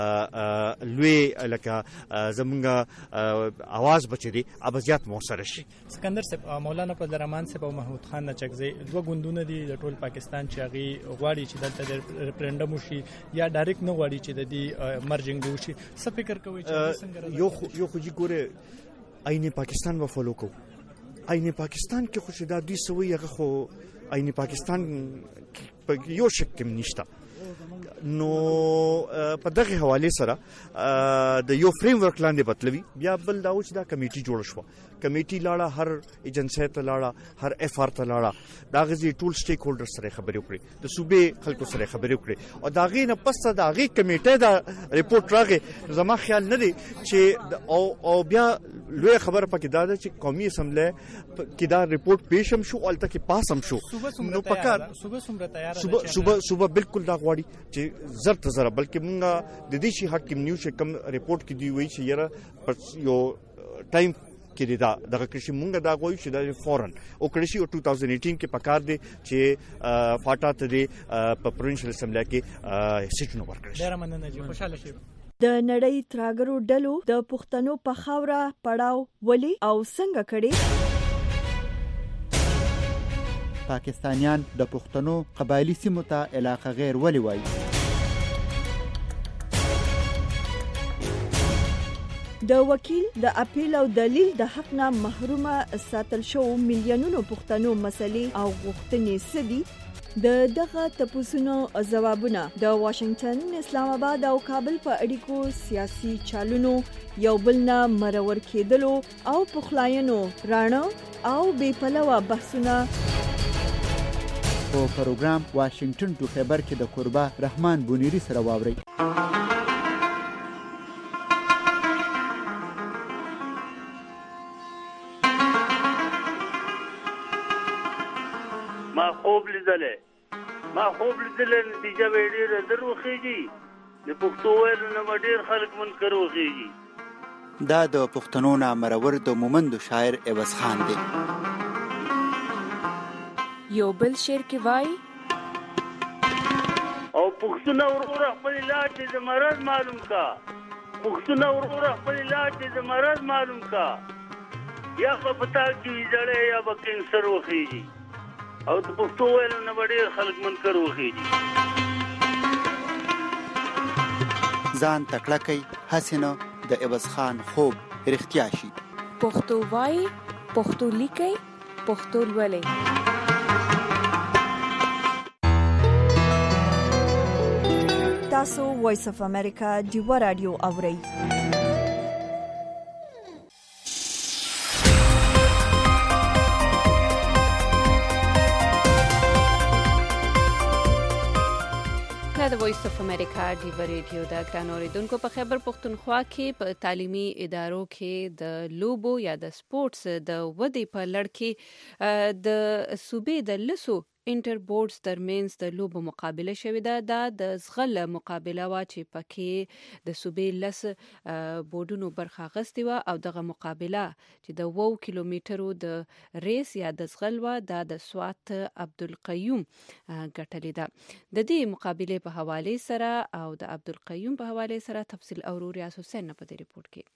S14: لوی لکه زمونږ आवाज بچی دي ابزیات موثر شي.
S15: سکندر صاحب مولانا فضل الرحمن صاحب او محمود خان نچکزی دوه ګوندونه دي د ټول پاکستان چې هغه غواړي چې دلته ریفرندم وشي یا ډایرکټ نه غواړي چې د دې مرجنګ وشي. څه فکر کوي چې څنګه
S14: یو خو جی ګوره آئین پاکستان و فالو کو. آئین پاکستان کې خو دا دوی سوي هغه خو آئین پاکستان یو شک کې نشته. نو په دغه حواله سره د یو فریم ورک لاندې بتلوي. بیا بل دا چې دا کمیټي جوړ شو. کمیټي لاړه هر ایجنسی ته لاړه هر اف آر ته لاړه دا غزي ټول سټیک هولډر سره خبرې وکړي د صوبې خلکو سره خبرې وکړي او دا غي نه پس دا غي کمیټه دا ریپورت راغی. زما خیال نه دی چې او بیا لوی خبره پکې دا ده چې قومي اسمبلی کې دا ریپورت پیش هم شو او الته کې پاس هم شو. نو پکار صوبه بالکل دا غواړي چې زرت زره بلکې مونږه د دې شي حق نیو چې کم ریپورت کې دی وی چې یره یو ټایم کې دا دغه کړي مونږ دا غوي چې دا فورن او کړي او 2018 کې پکار دي چې فاټا ته دی په پروینشل اسمبلی کې سیټونو ورکړي.
S15: ډیر مننه جی خوشاله شئ.
S1: د نړۍ تراګرو ډلو د پښتنو په خاوره پړاو ولي او څنګه کړي.
S16: پاکستانیان د پښتنو قبایلی سیمو ته علاقه غیر ولي وایي.
S1: د وکیل د اپیل او دلیل د حق نه محرومه ساتل شو میلیونونو پښتنو مسلې او غوښتنې سدي. د دغه تپوسونو ځوابونه د واشنگټن، اسلام آباد او کابل په اړیکو سیاسي چالونو یو بل نه مرور کېدلو او پخلاینو رانه او بې پلوه بحثونه
S16: په پروګرام واشنگټن ټو خبر کې د قربا رحمان بونیری سره واوري.
S17: ما خوب لیدلې نتیجه به ډېره دروخیږي. د پښتو ویلو نه ډېر خلک منکر وخیږي.
S16: دا د پښتنو نه مرور د مومند شاعر عوض خان دی.
S18: یو بل شعر کې وای
S17: او پښتنو ورور خپل علاج د مرض معلوم کا. پښتنو ورور خپل علاج د مرض معلوم کا. یا خو پتا کې ځړې یا کینسر وخیږي او د پښتو ویلو نه ډېر خلک منکر وخیږي.
S16: ځان تکړه کوي حسینه د عوض خان خوب رښتیا شي.
S18: پښتو وای، پښتو لیکي، پښتو لولي.
S1: تاسو وایس اف امریکا دیو رادیو اورئ.
S2: وایس اف امریکا ډیو ریډیو د ګران اوریدونکو په خیبر پختونخوا کې په تعلیمي ادارو کې د لوبو یا د سپورتس د ودې په لړ کې د صوبې د لسو انټر بورډز ترمنځ د لوبو مقابله شوې ده. دا د زغل مقابله وا چې پکې د صوبې لس بورډونو برخه اخیستې وه او دغه مقابله چې د 2 کیلومترو د ریس یا د زغل وا دا د سوات عبدالقیوم ګټلې ده. د دې مقابله په حواله سره او د عبدالقیوم په حواله سره تفصیل اورو ریاض حسین په دې ریپورت کې.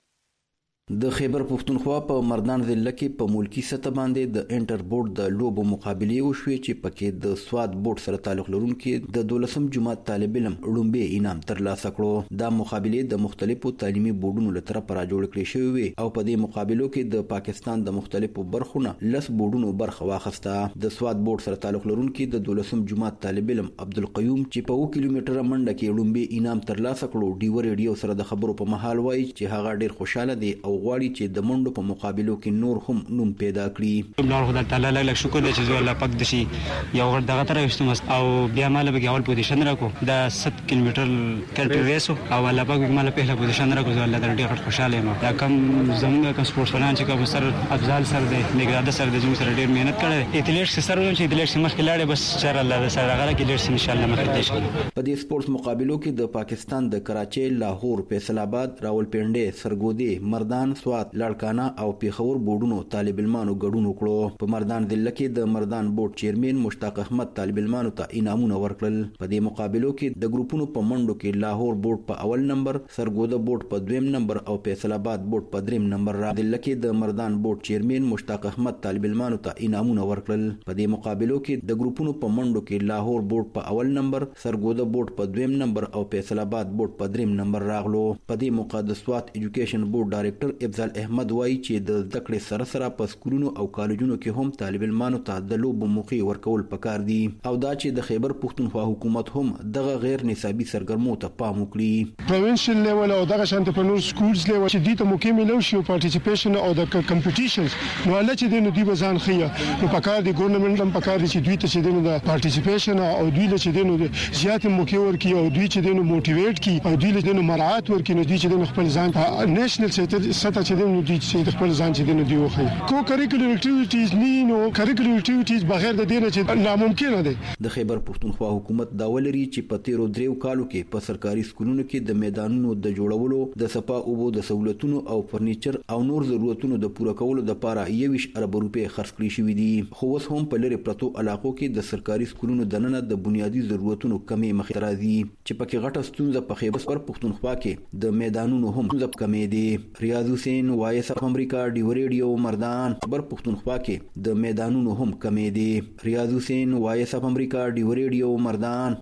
S19: د خیبر پختونخوا په مردان ضلع کې په ملکی سطح باندې د انټر بورډ د لوبو مقابلې وشوې چې پکې د سواد بورډ سره تعلق لرونکي د 12 جماعت طالب علم لومبي انعام ترلاسه کړو. دا مقابلې د مختلفو تعلیمي بورډونو له طرفه راجوړ کړې شوې وي او په دې مقابلو کې د پاکستان د مختلفو برخونو لس بورډونو برخه واخیسته. د سواد بورډ سره تعلق لرونکي د 12 جماعت طالب علم عبدالقیوم چې په 2 کیلومتره منډه کې لومبي انعام ترلاسه کړو ډیو ریډیو سره د خبرو په محل وایي چې هغه ډیر خوشاله دی او غواړي چې د منډو په مقابلو کې نور هم نوم پیدا کړي.
S20: الله خدای تعالی لږ شکر دی چې زه الله پاک دشي یو ور دغه تر وشتم او بیا مال به اول پوزیشن راکو دا 7 کیلومتر کنټری ریس او الله پاک مال په هله پوزیشن راکو زه الله ډیر خوشاله یم. دا کم زموږ کم سپورټس فلان چې کوم سر افضل سر دی نګراده سر دی چې سره ډیر مهنت کړی ایتلیټ سره چې ایتلیټ مخکې لاړې بس چر الله سره غره کې ډیر ان شاء الله مخکې دی.
S19: په دې سپورټس مقابلو کې د پاکستان د کراچي، لاهور، فیصل آباد، راولپنډي، سرګودي، مردان، سوات، لاړکانه او پیښور بورډونو طالب علمانو ګډون وکړو. په مردان ضلع کې د مردان بورډ چیرمن مشتاق احمد طالب علمانو ته انعامونه ورکړل. په دې مقابلو کې د ګروپونو په منډو کې لاهور بورډ په اول نمبر، سرګوده بورډ په دویم نمبر او فیصل آباد بورډ په دریم نمبر را. ضلع کې د مردان بورډ چیرمن مشتاق احمد طالب علمانو ته انعامونه ورکړل. په دې مقابلو کې د ګروپونو په منډو کې لاهور بورډ په اول نمبر، سرګوده بورډ په دویم نمبر او فیصل آباد بورډ په دریم نمبر راغلو. په دې موقع د سوات ایجوکیشن بورډ ډایریکټر افضل احمد وایي چې د زده کړې سره سره په سکولونو او کالجونو کې هم طالب علمانو ته د لوبو موقع ورکول پکار دي او دا چې د خیبر پختونخوا حکومت هم دغه غیر نصابي سرګرمو ته پام وکړي.
S21: پروینشل لیول او دغه شانت په نور سکولز لیول چې دې ته موقع ملو شي پارټیسیپیشن او د کمپټیشنز نو الله چې د دوی بزان خیا نو پکار دي ګورنمنت هم پکار دي چې دوی ته چې د پارټیسیپیشن او دوی له چې د زیات موقع ورکي او دوی چې د موټیویټ کی او دوی له د مراعات ورکي نو دوی چې د خپل ځان په نېشنل سطح چې د دوی چې خپل ځان چې د دوی وخی کو کریکولر اکټیویټیز نو کریکولر اکټیویټیز بغیر د دې چې ناممکن دي.
S19: د خیبر پختونخوا حکومت دا ولري چې په تیرو دریو کالو کې په سرکاري سکولونو کې د میدانونو د جوړولو، د صفا اوبو د سہولتونو او فرنیچر او نور ضرورتونو د پوره کولو لپاره 21 ارب روپۍ خرڅ کړي شوې دي. خو اوس هم په لری پرتو علاقو کې د سرکاري سکولونو دننه د بنیادی ضرورتونو کمې مخې ته راځي چې پکې غټه ستونزه په خیبر پختونخوا کې د میدانونو هم ستونزه کمې دي. ریاض حسین وایس اف امریکا ډیو ریډیو مردان. خبر پختونخوا کې د میدانونو هم کمې دي. ریاض حسین وایس اف امریکا ډیو ریډیو مردان.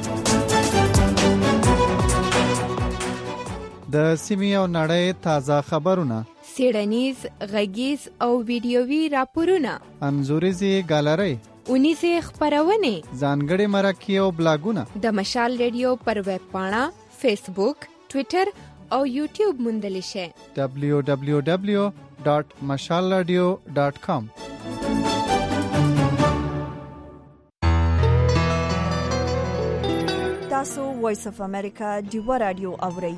S22: د سیمې او نړۍ تازه خبرونه،
S18: سیړنیز، غږیز او ویډیووي راپورونه،
S22: انځوریزي ګالري،
S18: اونیزه خبرونه،
S22: ځانګړي مرکې او بلاګونه
S18: د مشال ریډیو پر ویب پاڼه، فیسبوک، ټوئیټر او یوټیوب موندل شي.
S22: www.mashalradio.com.
S1: تاسو وایس اف امریکا ډیو رادیو اورئ.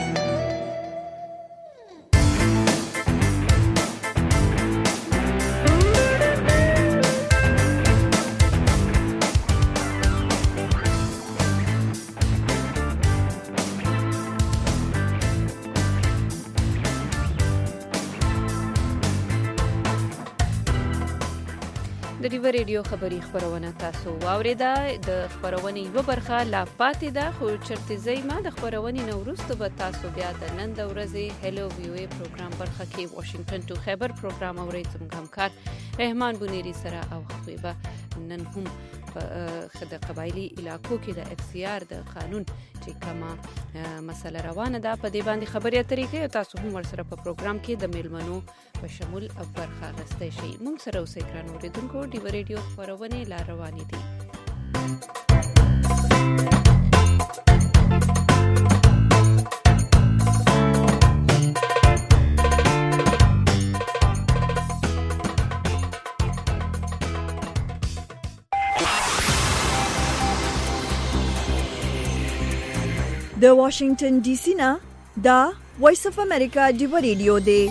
S2: د ډیو ریډیو خبری خبرونه تاسو واوریده. د خبرونې یو برخه لا پاتې ده خو چرته زېما د خبرونې نوروسته به تاسو بیا د نن د ورځې هلو ویو ای پروګرام برخه کې واشنگټن ټو خیبر پروګرام اورئ. زموږ همکار رحمان بونیری سره او خطیبه نن هم د قبایلی علاقو کې د اف سی آر د قانون چې کومه مسله روانه ده په دې باندې خبرې اترې کوي. تاسو هم ورسره په پروګرام کې د میلمنو په شمول برخه اخیستی شئ. موږ سره اوسئ ګران اورېدونکو. ډیو ریډیو خبرونه لا روانې دي.
S1: د واشنگټن ډي سي نه دا وایس اف امریکا ډیو ریډیو دی.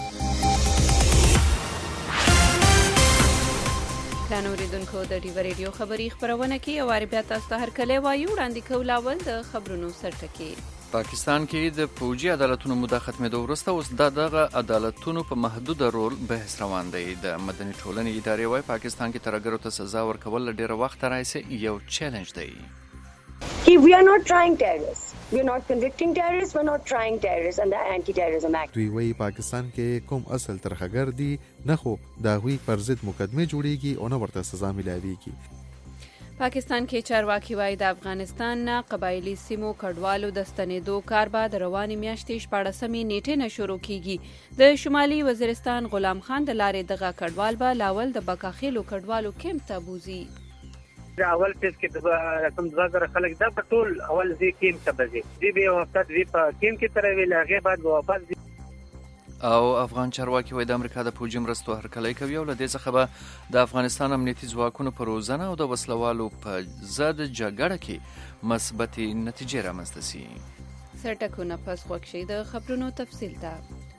S2: ګرانو اوریدونکو د ډیو ریډیو خبري خبرونه کې یو وار بیا تاسو ته هرکلی وایو. وړاندې کول اول د خبرونو سرټکي.
S3: پاکستان کې د فوجي عدالتونو موده ختمېدو وروسته اوس دغه عدالتونو په محدود رول بحث روان دی. د مدني ټولنې ادارې وايي پاکستان کې ترهګرو ته سزا ورکول له ډېره وخته راهیسې یو چیلنج دی.
S4: We are not trying terrorists. We are not convicting terrorists. We are not trying terrorists and the Anti-Terrorism Act.
S5: دوی وايي پاکستان کې کوم اصل ترهګر دي نه خو دا غوي پر ضد مقدمه جوړيږي او نه ورته سزا ملاويږي.
S2: پاکستان کې چارواکي وايي د افغانستان نه قبایلی سیمو کډوالو د ستنېدو کار به د روانې میاشتې 14مې نیټې نه شروع کیږي. د شمالي وزیرستان غلام خان د لارې دغه کډوال به لاول د بکاخیلو کډوالو کیمپ ته بوزي.
S6: اول پیس کې د رقم 2000 خلک دا په ټول اول ځای کیمپ ته بځي. دې به وخت دې په کیمپ کې تر ویل هغه بعد واپس دي.
S3: او افغان چارواکي وايي د امریکا د فوجي مرستو هرکلی کوي او له دې څخه به د افغانستان امنیتي ځواکونو په روزنه او د وسلوالو په ضد جګړه کې مثبتې نتیجې رامنځته شي.
S2: سرټکونه پس خوښ شي د خبرونو تفصیل ته.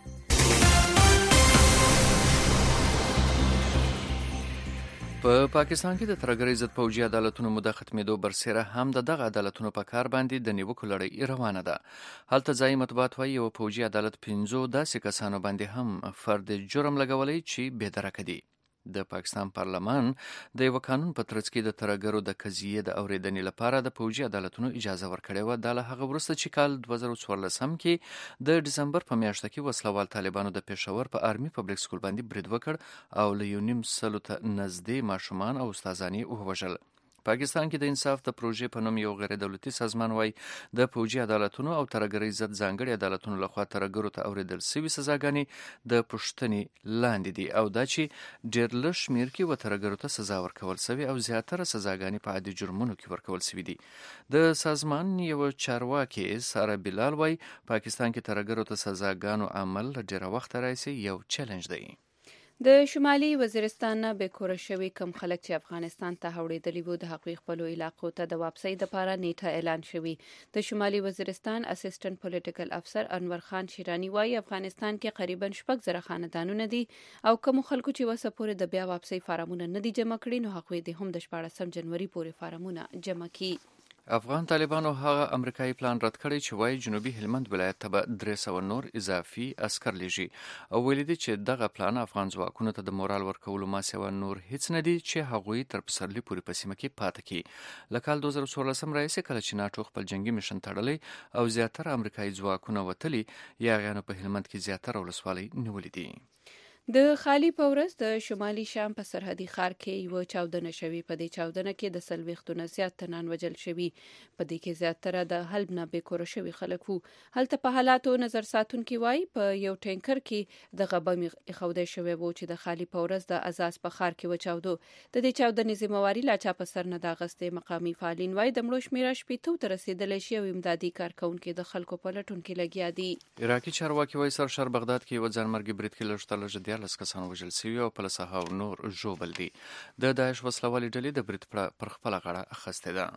S2: په پاکستان کې د ترهګرۍ ضد فوجي عدالتونو موده ختمېدو برسېره هم دغه عدالتونو په کار باندې د نیوکو لړۍ روانه ده. هلته ځایي مطبوعات وايي یو فوجي عدالت 5 داسې کسانو باندې هم فرد جرم لګولی چې بېدرکه دي. د پاکستان پارلمان د یو قانون په ترڅ کې د ترهګرو د قضیې د اوریدنې لپاره د فوجي عدالتونو اجازه ورکړې و. دا له هغه وروسته چې کال 2014 کې د دسمبر په میاشت کې وسلوال طالبانو د پېښور په آرمي پبلک سکول باندې برید وکړ او له 1.5 ته نږدې ماشومان او استادان یې ووژل. پاکستان کې د انصاف د پروژې په نوم یو غیر دولتي سازمان وايي د فوجي عدالتونو او ترهګرۍ ضد ځانګړي عدالتونو لخوا ترهګرو ته اوریدل شوي سزاګانې د پوښتنې لاندې دي او دا چې ډېر لږ شمېر کې و ترهګرو ته سزا ورکول شوې او زیاتره سزاګانې په عادي جرمونو کې ورکول شوي دي. د سازمان یو چارواکي ساره بلال وايي پاکستان کې ترهګرو ته سزاګانو عمل ډېر وخت راځي یو چیلنج دی. د شمالي وزیرستان نه بیکوره شوي کم خلک چې افغانستان ته هوړېدلي وو د هغوی خپلو علاقو ته د واپسۍ دپاره نیټه اعلان شوي. د شمالي وزیرستان اسسټنټ پولیټیکل افسر انور خان شیرانی وایي افغانستان کې قریبا 6,000 خاندانونه دي او کوم خلکو چې وسه پورې د بیا واپسۍ فارمونه نه دي جمع کړي نو هغوی د هم د 14 جنوري پورې فارمونه جمع کړي.
S3: افغان طالبانو هغه امریکایي پلان رد کړی چې وايي جنوبي هلمند ولایت ته به 300 نور اضافي عسكر لیږي او ویلي دي چې دغه پلان افغان ځواکونو ته د مورال ورکولو ما سوا نور هیڅ نه دي چې هغوی تر پسرلي پورې په سیمه کې پاتې کړي. له کال 2014 راهیسې کله چې ناټو خپل جنگي میشن تړلی او زیاتره امریکایي ځواکونه وتلي یاغیانو په هلمند کې زیاتره ولسوالۍ نیولې دي.
S2: د خالی په ورځ د شمالي شام په سرحدي ښار کې یو چاودنه شوې. په دې چاودنه کې د 40 زیات تنان وژل شوي. په دې کې زیاتره د حلب نه بیکوره شوي خلک وو. هلته په حالاتو نظر ساتونکي وایي په یو ټینکر کې د غبم ایښودی شوی وو چې د خالی په ورځ د ازاز په ښار کې وچاودو. د دې چاودنې ذمہواري لا چا په سر نه ده اخیستې. مقامي فعالین وایي د مړو شمېره 80 ته رسېدلی شي او امدادي کارکونکي د خلکو په لټون کې لګیا دي.
S3: عراقي چارواکي وایي سرشار بغداد کې یو ځانمرګي برید کې لږ تر لږه 14 کسان وژل شوي او په لسهاو نور ژوبل دي. د داعش وسلوالې ډلې د برید پر خپله غاړه اخیستې ده.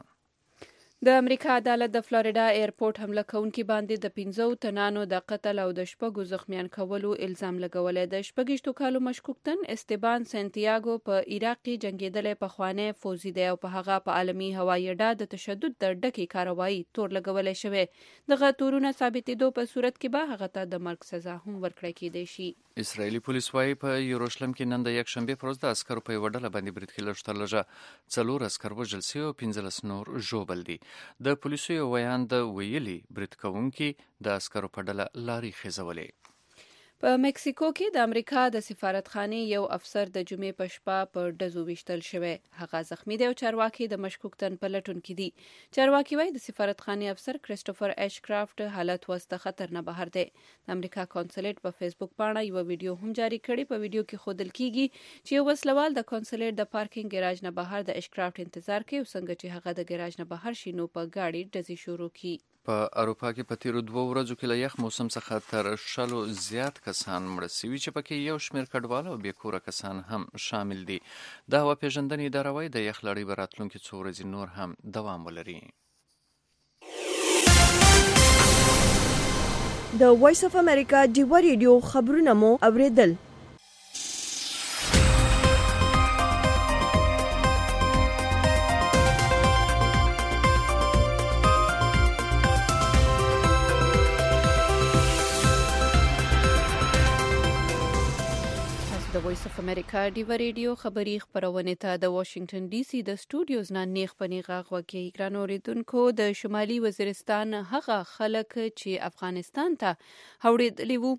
S2: د امریکا عدالت د فلوریډا ایرپورټ حمله کوونکي باندې د 15 تنانو د قتل او د 6 زخمیان کولو الزام لګولی. د 6 کالو مشکوک تن استبان سنتیاګو په عراق کې جنگیدلی پخوانی فوجي دی او په هغه په عالمي هوایي اډه د تشدد د ډکې کاروایی تور لګولی شوی. دغه تورونه ثابتېدو په صورت کې به هغه ته د مرګ سزا هم ورکړی کېدی شي.
S3: اسرائیلي پولیس وايي په یروشلم کې نن د یکشنبې پر ورځ د عسکرو په یوه ډله باندې برید کې لږ تر لږه 4 عسکر وژل شوي او 15 نور ژوبل دي. د پولیسو یو ویاند ویلي برید کوونکي د عسکرو په ډله لارې خېژولې.
S2: په مکسیکو کې د امریکا د سفارتخانې یو افسر د جمعې په شپه په ډزو ویشتل شوی. هغه زخمی دی او چارواکي د مشکوک تن په لټون کې دي. چارواکي وايي د سفارتخانې افسر کریسټوفر ایش کرافټ حالت وسته خطر نه بهر دی. د امریکا کونسلیټ په فیسبوک باندې یو ویډیو هم جاری کړي. په ویډیو کې ښودل کیږي چې یو وسلوال د کونسلیټ د پارکینګ ګراج نه بهر د ایش کرافټ انتظار کوي او څنګه چې هغه د ګراج نه بهر شي نو په ګاډي ډزې شروع کړي.
S3: په اروپا کې په تیرو 2 ورځو کې له یخ موسم څخه تر 100 زیات کسان مړه شوي چې پکې یو شمېر کډوال او بیکوره کسان هم شامل دي. د هوا پیژندنې اداره وايي د یخ لړۍ به راتلونکي 2 ورځې نور هم دوام ولري.
S1: د وایس اف امریکا ډیوا ریډیو خبرونه مو اوریدل.
S2: د وایس اف امریکا ډیوا ریډیو خبری خبرونه ته د واشنگټن ډي سي د سټوډیوز نه نیغ پنیغه غوږی ګران اوریدونکو د شمالي وزیرستان هغه خلک چې افغانستان ته هوړېدلي وو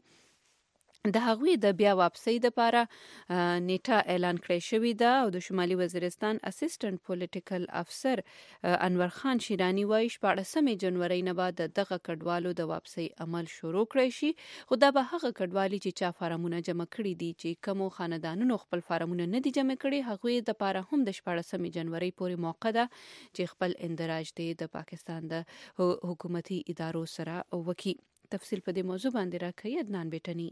S2: د هغوی د بیا واپسۍ لپاره نیټه اعلان کړې شوې ده او د شمالي وزیرستان اسسټنټ پولیټیکل افسر انور خان شیرانی وایي 14 جنوري نه بعد دغه کډوالو د واپسۍ عمل شروع کړی شي. خو دا به هغه کډوالي چې چا فارمونه جمع کړي دي چې کومو خاندانونو خپل فارمونه نه دي جمع کړي هغوی د لپاره هم د 14 جنوري پورې موقع ده چې خپل اندراج دی د پاکستان د حکومتي ادارو سره وکړي. تفصیل په دې موضوع باندې راکوي عدنان بیٹنی.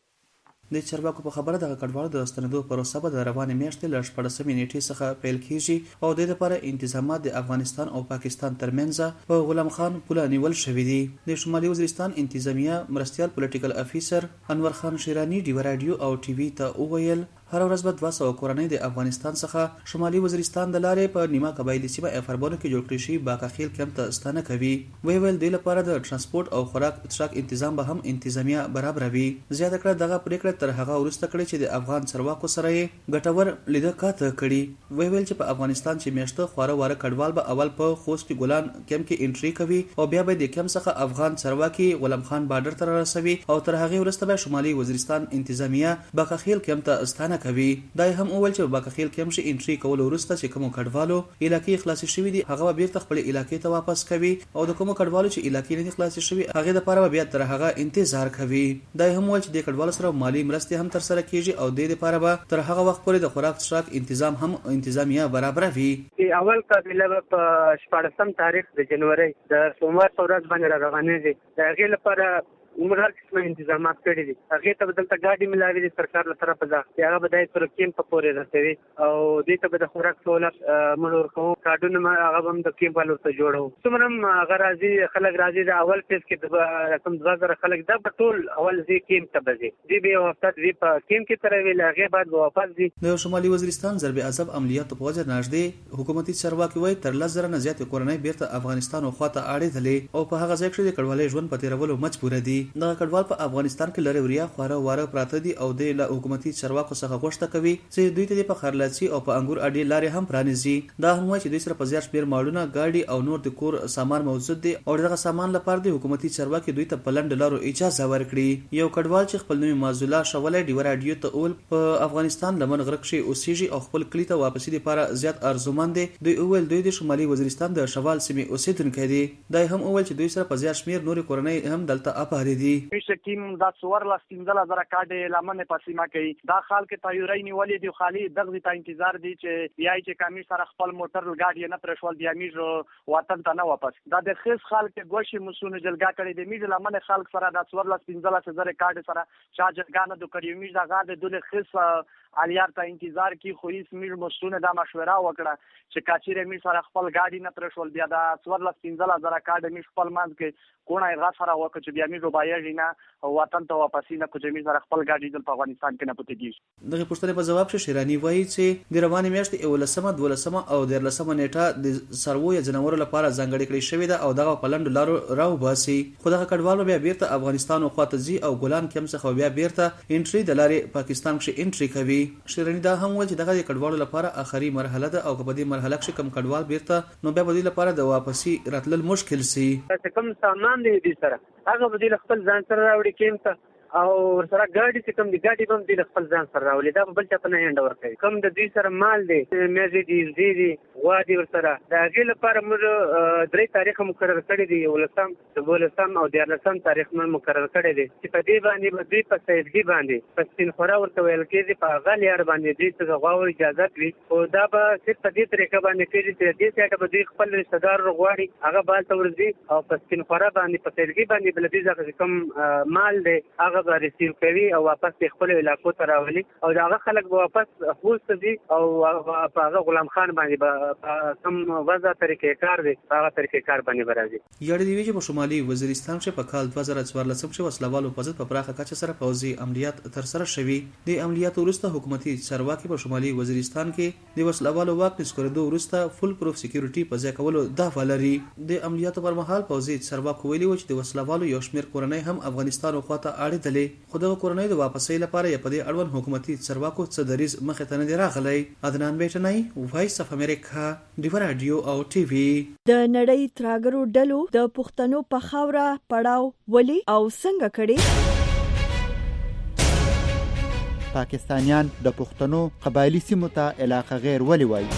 S7: د چارواکو په خبره د کډوالو د ستنېدو پروسه به د روانې میاشتې له 14 نیټې څخه پیل کیږي او د لپاره انتظامات د افغانستان او پاکستان ترمنځ په غلام خان پوله نیول شوې دي. د شمالي وزیرستان انتظامیه مرستیال پولیټیکل افیسر انور خان شیرانی ډیوا رادیو او ټي وي ته وویل هر ورځ به 200 کورنۍ د افغانستان څخه شمالي وزیرستان د لارې په نیمه قبایلی سیمه افربانو کې جوړ کړی شي باکخیل کمپ ته ستانه کوي. ویل د لپاره د ترانسپورت او خوراک اتشاک تنظیم به هم انتظامیه برابروي. زیاته کړه دغه پریکړه تر هغه ورسته کړي چې د افغان چارواکو سره یې ګټور لیده کاته کړي. ویل چې په افغانستان چې میاشته خواره واره کډوال به اول په خوست ګلان کمپ کې انټری کوي او بیا به د کمپ څخه افغان چارواکي غلام خان بارډر ته رسوي او تر هغه ورسته به شمالي وزیرستان انتظامیه باکخیل کمپ ته ستانه کوي. دا هم اول چې باکخیل کمپ شي انټری کول ورسته چې کوم کډوالو علاقې خلاص شوي دي هغه بیرته خپل علاقې ته واپس کوي او د کوم کډوالو چې علاقې نه خلاص شوي هغه د لپاره بیا تر هغه انتظار کوي. دا هم اول چې د کډوالو سره مالی مرستې هم تر سره کیږي او د لپاره به تر هغه وخت پورې د خوراک څښاک تنظیم هم انتظامیه برابروي.
S6: اول قبیله په 14 تاریخ د جنوري د سوموار په ورځ باندې روانېږي. د هغې لپاره عمر هر قسمه انتظامات کړي دي. هغې ته به دلته ګاډي ملاوي دي سرکار له طرفه ده چې هغه به د کیمپ پورې رسوي او دې ته به د خوراک سهولت موږ ورکوو. کارډونه هغه به هم د کیمپ والو ته جوړوو. څومره هم هغه راځي خلک راځي د اول فیز کې د کوم 2000 خلک دا به ټول اول ځي کیمپ ته به ځي. دوی به یو هفته دوی په کیمپ کې تېروي له هغې بعد به واپس ځي.
S7: د شمالي وزیرستان ضرب عذاب عملیاتو په وجه نږدې حکومتي چارواکي وایي تر 10,000 نه زیاتې کورنۍ بیرته افغانستان خواته اړېدلې او په هغه ځای کې د کډوالۍ ژوند په تېرولو مجبوره دي. دغه کډوال په افغانستان کې لري وریا خواره واره پراته دي او د حکومتي چارواکو څخه غوښتنه کوي چې دوی ته په خرلاسي او په انګور اډې لارې هم پرانیزي. دا هم وایي چې دوی سره په زیات شمېر مالونه ګاډي او نور د کور سامان موجود دي او دغه سامان لپاره د حکومتي چارواکي دوی ته په لنډ لارو اجازه ورکړي. یو کډوال چې خپل نوم معزوله شولای ډیوا رادیو ته اول په افغانستان لمن غرق شي اوسېږي او خپل کلی ته واپسی لپاره زیات ارزومند دي. دوی اول دوی د شمالي وزیرستان د شوال سیمې اوسیدونکي دي. دا هم اول چې دوی سره په زیات شمېر نور کورنۍ هم دلته اپاره دي.
S8: ټیم دا 14,000 کاډې لمنه پسیمه کوي. دا خال کې تایوري نیولې دی خالي دغه ته انتظار دی چې بیا چې کمی سره خپل موټر ګاډي نه پرشول بیا میږي وطن ته نه واپس. دا د خیس خال کې ګوشي مسونه جلګه کړي دی میږي لمنه خلک سره دا 14,000 کاډې سره چا جلګانه د کړي میږي دا غاډه دله خیس الیار ته انتظار کی خو هیڅ میږي مسونه دا مشوره وکړه چې کاچیره می سره خپل ګاډي نه پرشول بیا دا 14,000 کاډې می خپل مانځ کې کونه غا سره وکړي چې بیا میږي بایږي نه وطن ته واپس نه کوجمی سره خپل ګاډي د افغانستان کې نه پاتې دي.
S7: دغه پوښتنې په جواب کې شیرانی وایي چې د روانې میاشتې 12 او 13 نیټه د سروي جنورو لپاره ځانګړې کړې شوې ده او دغه په لنډو لارو راو باسي. خو دغه کډوالو بیا بیرته افغانستان او خواته ځي او ګلان کم څخه بیا بیرته انټری د لارې پاکستان کې انټری کوي. شیرانی دا هم وایي چې دغه کډوالو لپاره اخري مرحله ده او په دې مرحله کې کم کډوال بیرته نو بیا په دې لپاره د واپسی راتلل مشکل سي.
S6: کوم سامان دی سره هغه به د خپل ځان سره راوړي کیمپ ته او سره ګاډي چې کوم دی ګاډي هم د خپل ځان سره راولي. دا بل څه نه هند ورکوي. کوم د دې سره مال دی مېزې دی غوا دی ورسره د هغې لپاره موږ 3 تاریخ مقرر کړی دی 11 او 14 تاریخ موږ مقرر کړی دی چې په دې باندې به دوی په سیدګي باندې په سپینخورا ورته ویل کېږي په هغه لیاړ باندې دوی څه غواړي اجازه وي او دا به صرف په دې طریقه باندې کېږي چې دې سیټه به دوی خپل رشتہ دار غواړي هغه بالته ورځي او په سپینخورا باندې په سیدګي باندې بل دې ځکه کوم مال دی هغه به ریسیو کوي او واپس خپل علاقو ته راولي او دا هغه خلک به واپس خوست دي او په هغه غلام خان باندې کم وضع طریقې کار دی هغه طریقې کار باندې راځي.
S7: یاد دی چې په شمالي وزیرستان کې په کال 2014 کې وسلوالو په ضد په پراخه کچه سره پوځي عملیات تر سره شوي. د عملیاتو وروسته حکومتي چارواکي په شمالي وزیرستان کې د وسلوالو واک نسکورېدو وروسته فول پروف سکیورټي په ځای کولو دعوه لري. د عملیاتو پر مهال پوځي چارواکو ویلي و چې د وسلوالو یو شمېر کورنۍ هم افغانستان خواته اړېدلې، خو دغه کورنۍ د واپسۍ لپاره یې په دې اړوند حکومتي چارواکو څه دریځ مخې ته نه دی راغلی. عدنان بیټنی، وایس اف امریکا، ډیو رادیو او ټي وي.
S1: د نړۍ تراګرو ډلو د پښتنو په خاوره پړاو ولي او څنګه کړي؟
S16: پاکستانیان د پښتنو قبایلی سیمو ته علاقه غیر ولي وایي؟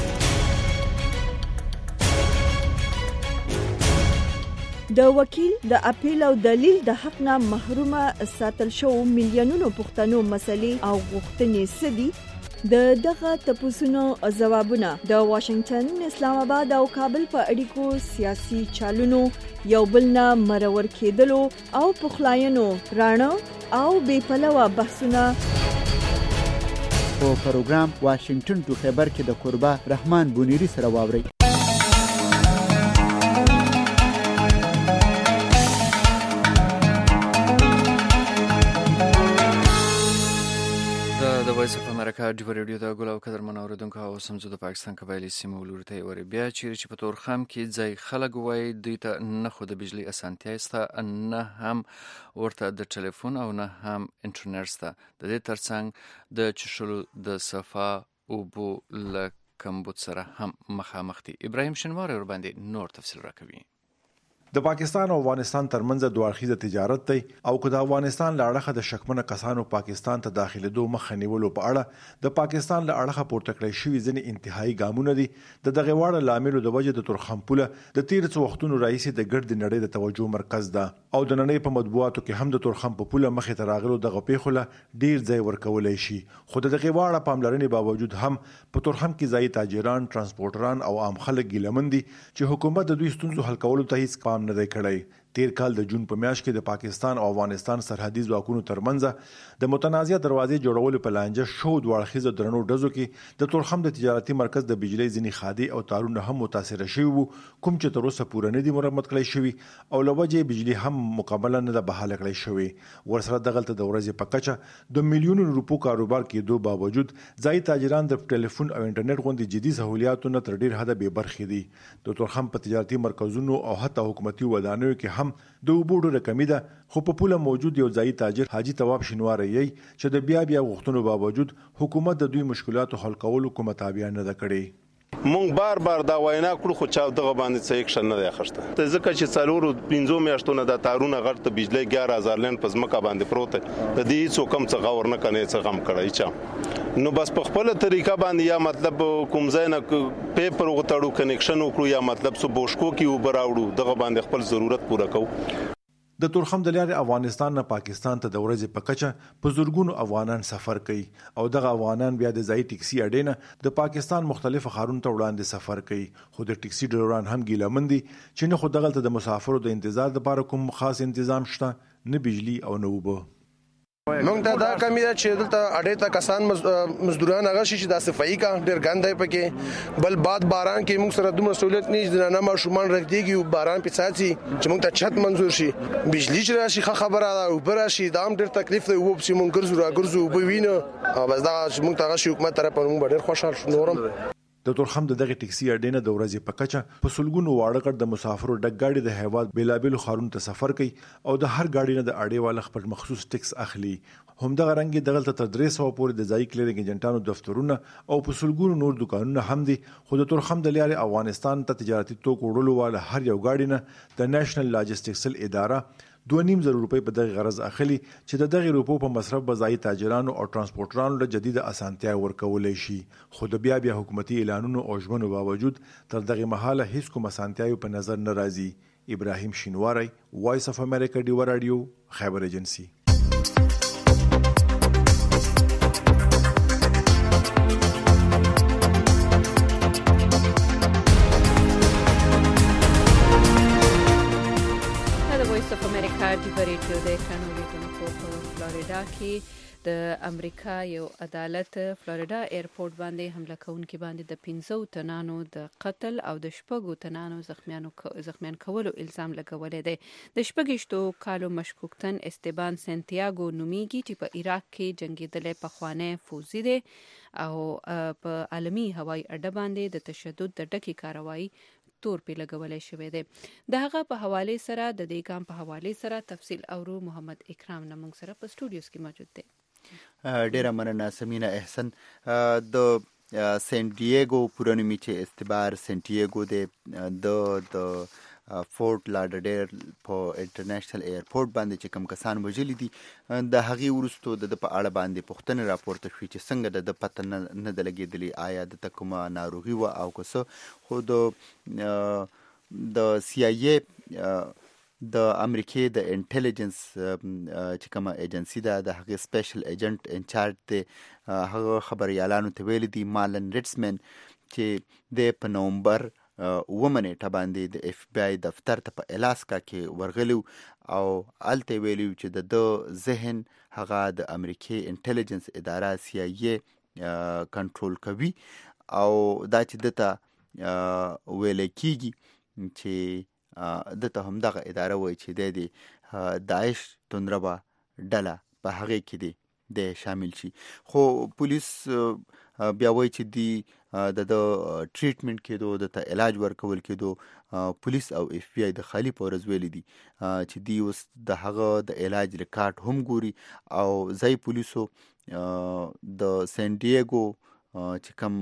S1: د وکیل د اپیل او دلیل د حق نه محرومه ساتل شو میلیونونو پښتنو مسلې او غوښتنې سدي. د دغه تپوسونو ځوابونه د واشنگټن، اسلام آباد او کابل په اړیکو سیاسي چالونو یو بل نه مرور کېدلو او پخلاینو راڼه او بې پلوه بحثونه
S16: په پروګرام واشنگټن ټو خیبر کې د قربا رحمان بونیری سره واوري.
S3: وایس اف امریکا ډیو رادیو د ګل او قدر منوردونکو او سمزو د پاکستان قبایلی سیمو ولورته وري بیا چې په تورخم کې ځای خلک وای دوی ته نه خو د بجلی اسانتیا سته، نه هم ورته د ټلیفون او نه هم انټرنیټ سته. د دې ترڅنګ د چشلو د صفا او بو لکمبوت سره هم مخامخ دي. ابراهیم شنوار ور باندې نور تفصیل راکوي.
S9: د پاکستان او افغانستان ترمنځ دوه اړخیزه تجارت دی او که د افغانستان له اړخه د شکمنه کسانو پاکستان ته داخليدو مخه نیولو په اړه د پاکستان له اړخه پورته کړی شوی ځینې انتهایی ګامونه دي. د دغه واړه لاملو د وجه د تورخم پوله د تیر څو وختونو راځي د ګرد نړۍ د توجه مرکز ده او د نړۍ په مطبوعاتو کې هم د تورخم په پوله مخه ته راغلو دغه پیښه ډیر ځای ورکولای شي. خو د دغه واړه پاملرنې باوجود هم په تورخم کې ځای تاجران، ترانسپورټران او عام خلک ګیلمن دي چې حکومت د دوی ستونزو حل کولو ته هیڅ پام نه دی کړی. تیر کال د جون په میاشت کې د پاکستان او افغانستان سرحدي ځواکونو ترمنځ د متنازعه دروازې جوړولو په لانجه شو د اړخیزو درنو ډزو کې د تورخم د تجارتي مرکز د بجلی ځینې خادي او تارونه هم متاثر شوي وو، کوم چې تر اوسه پوره نه دي مرمت کړی شوي او له وجې بجلی هم مکمله نه ده بحاله کړی شوی. ورسره دغلته د ورځې په کچه د میلیونونو روپو کاروبار کېدو باوجود ځای تاجران د ټلیفون او انټرنیټ غوندې جدي سہولیاتو نه تر ډیر حده بې برخې دي. د تورخم په تجارتي مرکزونو او حتی حکومتي ودانیو کې هم د اوبو ډېره کمی ده. خو په پوله موجود یو ځایي تاجر حاجی تواب شینواری یې چې د بیا غوښتنو باوجود حکومت د دوی مشکلاتو حل کولو کومه تابع نه ده کړې.
S12: مونږ بار دا وینا کړو خو چا دغه باندې څه اکشن نه دی اخیسته. ته ځکه چې څلورو 5 میاشتونو د تارونه غړ ته بجلی 11000 لین په ځمکه باندې پروت د دې څو کم څه غور نه کني څه غم کړی چا نو بس په خپل طریقه باندې یا مطلب کوم ځای نه پیپر وغوړو کنیکشن وکړو یا مطلب سو بوشکو کې وبراوړو دغه باندې خپل ضرورت پوره کوو.
S9: د تورخم د لارې افغانستان نه پاکستان ته د ورځې په کچه په زورګونو افغانان سفر کوي او دغه افغانان بیا د ځای ټکسي اډې د پاکستان مختلفو ښارونو ته وړاندې سفر کوي. خو د ټکسي ډرایوران هم ګیلمن دي چې نه خو دغلته د مسافرو د انتظار لپاره کوم خاص تنظیم شته، نه بجلی او نه اوبه.
S23: مونږ ته دا کمی ده چې دلته اډې ته کسان مزدوران هغه شي چې دا صفایي کا ډېر ګندای پکې بل باد باران کې موږ سره دومره سہولت نه نه ما شومان رکھديږي او باران په ساتي چې موږ ته چھت منزور شي بجلی چې راشي خبره ده او براشي دا هم ډېر تکلیف دی او چې موږ ګرځو او وینو بس دا چې موږ ته غشي حکومت طرف موږ ډېر خوشاله شو. نورم
S9: د تورخم د دغه ټکسي اډې نه د ورځې په کچه په سلګونو واړه کړ د مسافرو ډک گاډي د هیواد بیلابیلو ښارونو ته سفر کوي او د هر گاډي نه د اډې والا خپل مخصوص ټکس اخلي. همدغه رنګ دغلته تر 300 پورې د ځای کلینیک ایجنټانو دفترونه او په سلګونو نور دکانونه هم دي. خو د تورخم د لارې افغانستان ته تجارتي توکو وړلو والا هر یو گاډي نه د نېشنل لاجستیکس اداره 2.5 روپۍ په دغه غرض اخلي چې د دغه روپو په مصرف بځای تاجرانو او ترانسپورټرانو له جدید اسانتیا ورکولای شي. خو د بیا حکومتي اعلانونو او ژمنو باوجود تر دغه مهاله هیڅ کوم اسانتیا په نظر نه راځي. ابراهیم شینواری، وایس اف امریکا ډیو رادیو، خیبر ایجنسی.
S2: د وایس اف امریکا ډیو رادیو د کانونو په فلوریډا کې د امریکا یو عدالت فلوریدا ایرپورټ باندې حمله کوونکي باندې د 15 تنانو د قتل او د 6 تنانو زخمیان کولو الزام لګولې دی. د 6 کالو مشکوکتن استبان سنتیاګو نومیږي چې په عراق کې جنگیدلې پخوانی فوزي دی او په عالمي هوایي اډه باندې د تشدد د ډکې کاروایی تور په لګولې شوې ده. د هغه په حواله سره د دې کام په حواله سره تفصیل اورو. محمد اکرام نمنګ سره په سټوډیوز کې موجود دی.
S10: ډیره مننه سمینا احسن. د سان دیيګو پورنومي چې استبار سنتیاګو د فورټ لادرډیل په انټرنیشنل ایرپورټ باندې چې کم کسان وژلي دي د هغې وروستو د په اړه باندې پوښتنې راپورته شوې چې څنګه د پته نه ده لګېدلې آیا د کومه ناروغي وه او که څه. خو د سی آی ای د امریکې د انټیلیجنس چې کومه ایجنسي ده د هغې سپیشل ایجنټ انچارج دی هغه خبریالانو ته ویلي دي مالن ریټسمن چې د په نومبر ومنېټه باندې د اف بی آی دفتر ته په الاسکا کې ورغلی او هلته ویلي چې د ذهن هغه د امریکې انټیلیجنس اداره سی آی ای کنټرول کوي او دا چې دته ویلی کېږي چې دته همدغه اداره وایي چې د داعش توندربه ډله په هغې کې دی شامل شي. خو پولیس بیا وایي چې دی د ټریټمنټ کېدو د علاج ورکول کېدو پولیس او اف بی آی د خالی په ورځ ویلي دي چې دی اوس د هغه د علاج ریکارډ هم ګوري او ځای پولیسو د سان دیيګو چې کوم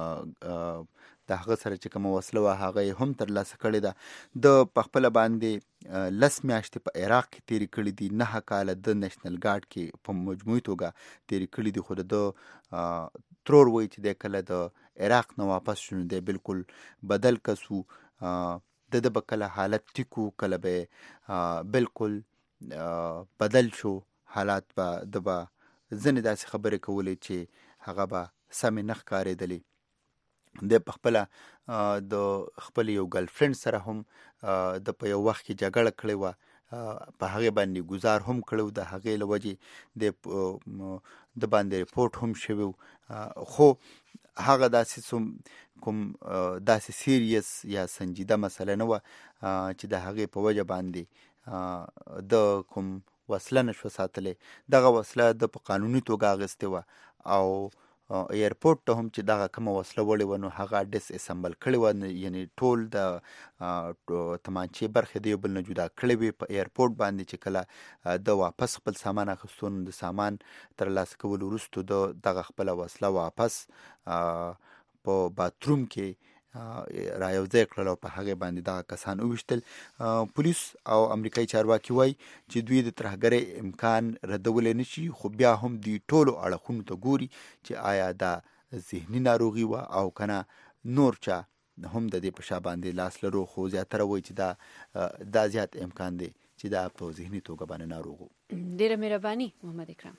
S10: د هغه سره چې کومه وسله وه هغه هم ترلاسه کړې ده. د پخپله باندې 10 میاشتې په عراق کې تیرې کړي دي، 9 کاله د نیشنل ګارډ کې په مجموعي توګه تیرې کړي دي. خو د ترور وایي چې د کله د عراق نه واپس شونه دی بالکل بدل کسو د به کله حالت ټیکو کله به بالکل بدل شو حالات به د به ځنې داسې خبرې کولې چې هغه به سمې نه ښکارېدلې. د پخپله د خپل یو ګرل فرند سره هم د په یو وخت کې جګړه کړې وه، په هغې باندې گزار هم کړو، د هغې له وجې د باندې ریپورټ هم شوی. خو هغه داسې کوم داسې سیریس یا سنجیده مسله نه وه چې د هغې په وجه باندې د کوم وسله نشوه ساتلې. دغه وسله د په قانوني توګه اخیستې وه او ایرپورټ ته هم چې دغه کومه وسله وړې وه نو هغه ډس اسمبل کړې وه، یعنی ټول د تمانچې برخې د یو بل نه جدا کړې وې په ایرپورټ باندې. چې کله د واپس خپل سامان اخیستو نو د سامان ترلاسه کولو وروستو دغه خپله وسله واپس په باتروم کې را یو ځای کړل او په هغې باندې دغه کسان وویشتل. پولیس او امریکایي چارواکي وایي چې دوی د ترهګرۍ امکان ردولی نه شي، خو بیا هم دوی ټولو اړخونو ته ګوري چې آیا دا ذهني ناروغي وه او که نه نور چا هم د دې په شا باندې لاس لرو. خو زیاتره وایي چې دا زیات امکان دی چې دا په ذهني توګه باندې ناروغ و.
S2: ډېره مهرباني محمد اکرام.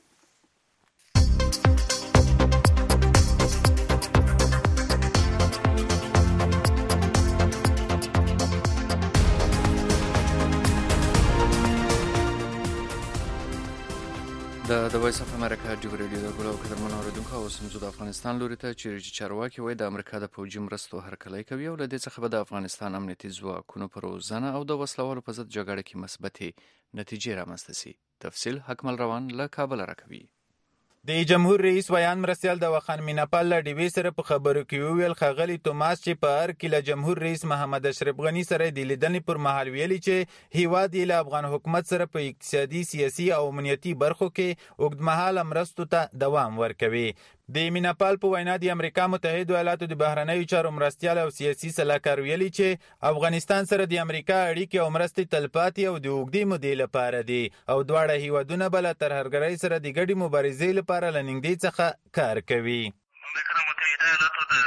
S3: د وایس اف امریکا ډیو ریډیو د ګلو قدرمن اوریدونکو اوس موږ د افغانستان لوري ته چې چارواکي وایي د امریکا د پوځي مرستو هرکلی کوي او له دې څخه به د افغانستان امنیتي ځواکونو پر روزنه او د وسلوالو په ضد جګړه کې مثبتې نتیجې رامنځته شي. تفصیل حکمل روان له کابل راکوي.
S11: د جمهور رئیس ویان مرستیال د وخان میناپال له ډیوی سره په خبرو کې ویل خغلی توماس چې په هر کې له جمهور رئیس محمد اشرف غنی سره د لیدنې پر مهال ویلي چې هیواد یې له افغان حکومت سره په اقتصادي، سیاسي او امنیتي برخو کې اوږدمهاله مرستو ته دوام ورکوي. د میناپال په وینا د امریکا متحده ایالاتو د بهرنیو چارو مرستیال او سیاسي سلاکار ویلي چې افغانستان سره د امریکا اړیکې او مرستې تلپاتې او د اوږدې مودې لپاره دي او دواړه هیوادونه به له ترهګرۍ سره د ګډې مبارزې لپاره له نږدې څخه کار کوي.
S13: امریکا متحده ایالاتو د وزارت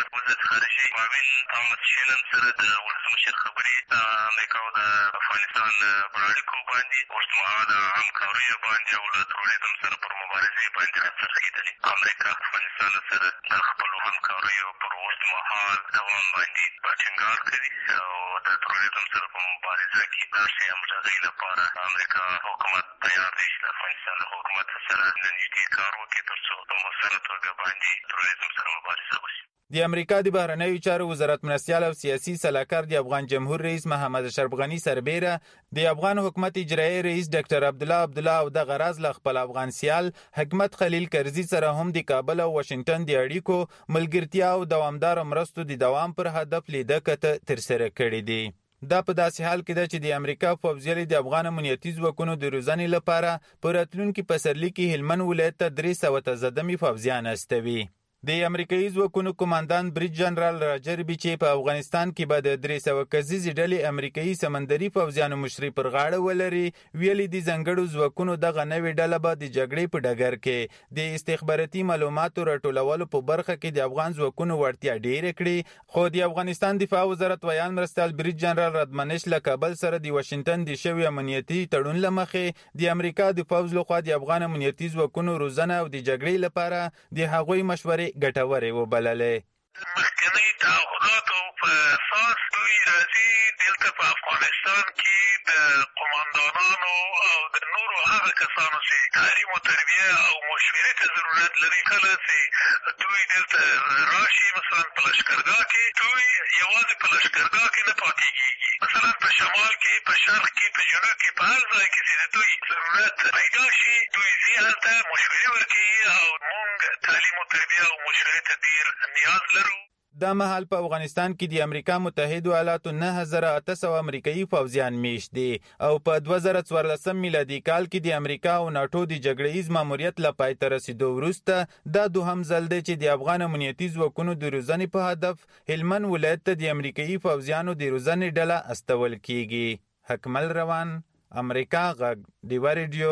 S13: خارجي معاون تامس شینن سره د ولسمشر خبرې د امریکا او د افغانستان پر اړیکو باندې اوسمهاله همکاریو باندې او له تروریزم سره پر مبارزې باندې راڅرخېدلې. امریکا افغانستان سره د خپلو همکاریو پر اوسمهال دوام باندې ټینګار کوي او د تروریزم سره په مبارزه کې د هر شي همغږۍ لپاره امریکا حکومت تیار دی چې د افغانستان له حکومت سره نږدې کار وکړي تر څو په مؤثره توګه باندې تروریزم سره مبارزه وشي.
S11: د امریکا د بهرنیو چارو وزارت مرستیال او سیاسي سلاکار د افغان جمهور رئیس محمد اشرف غنی سربیره د افغان حکومت اجرایی رئیس ډاکټر عبدالله او د غرض ل خپل افغان سیال حکمت خلیل کرزي سره هم د کابل او واشنگټن د اړیکو ملګرتیا او دوامدار مرستو د دوام پر هدف لیده کته تر سره کړی دی. دا په داسې حال کې ده چې د امریکا پوځیالي د افغان امنیتي ځواکونو د روزنې لپاره په راتلونکي پسرلي کې هلمند ولایت ته 300 تزدمي پوځیان استوي. د امریکایي ځواکونو کمانډان بریج جنرال راجر بي چې په افغانستان کې به د 300 کسیزې ډلې امریکایي سمندري پوځیانو مشري پر غاړه ولري، ویلي د ځانګړو ځواکونو دغه نوې ډله به د جګړې په ډګر کې د استخباراتي معلوماتو راټولولو په برخه کې د افغان ځواکونو وړتیا ډېره کړي. خو د افغانستان دفاع وزارت ویان مرستیال بریج جنرال ردمنش له کابل سره د واشنگټن د شوي امنیتي تړون له مخې د امریکا د پوځ لخوا د افغان امنیتي ځواکونو روزنه او د جګړې لپاره د هغوی مشورې ګټورې وبللې.
S13: مخکنی تعهداتو په اساس دوی راځي دلته په افغانستان کې د قماندانانو او د نورو هغه کسانو چې تعلیم او تربیه او مشورې ته ضرورت لري کله چې دوی دلته راشي. مثلا په لشکرګاه کې دوی یوازې په لشکرګاه کې نه پاتې کېږي، مثلا په شمال کې، په شرق کې، په جنوب کې، په هر ځای کې چې د دوی ضرورت پیدا شي دوی ځي هلته مشورې ورکوي او موږ تعلیم او تربیه او مشورې ته ډېر نیاز لرو.
S11: دا مهال په افغانستان کې د امریکا متحده ایالاتو 9800 امریکایي پوځیان میشت دي او په 2014 میلادي کال کې د امریکا او ناتو د جګړهیز ماموریت له پای ته رسیدو وروسته دا دوهم ځل دی چې د افغان امنیتي ځواکونو د روزنې په هدف هلمند ولایت ته د امریکایي پوځیانو د روزنې ډله استول کیږي. حکمل روان، امریکا غږ، ډیوا ریډیو،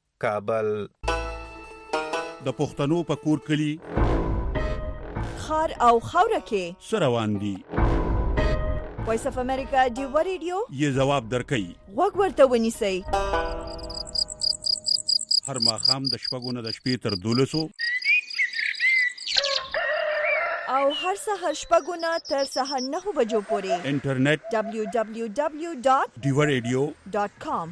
S11: کابل.
S14: د پښتنو په کور کلی
S1: خار او خوره کې
S14: سروان دي.
S1: وایس اف امریکا ډیوا ریډیو
S14: یې جواب درکړي.
S1: وګ ورته ونیسئ.
S14: هر ماښام د شپږو نه د شپې تر 12
S1: او هر سهار شپږو نه تر سهار 9 بجو پورې
S14: انټرنیټ
S1: www.diwaradio.com.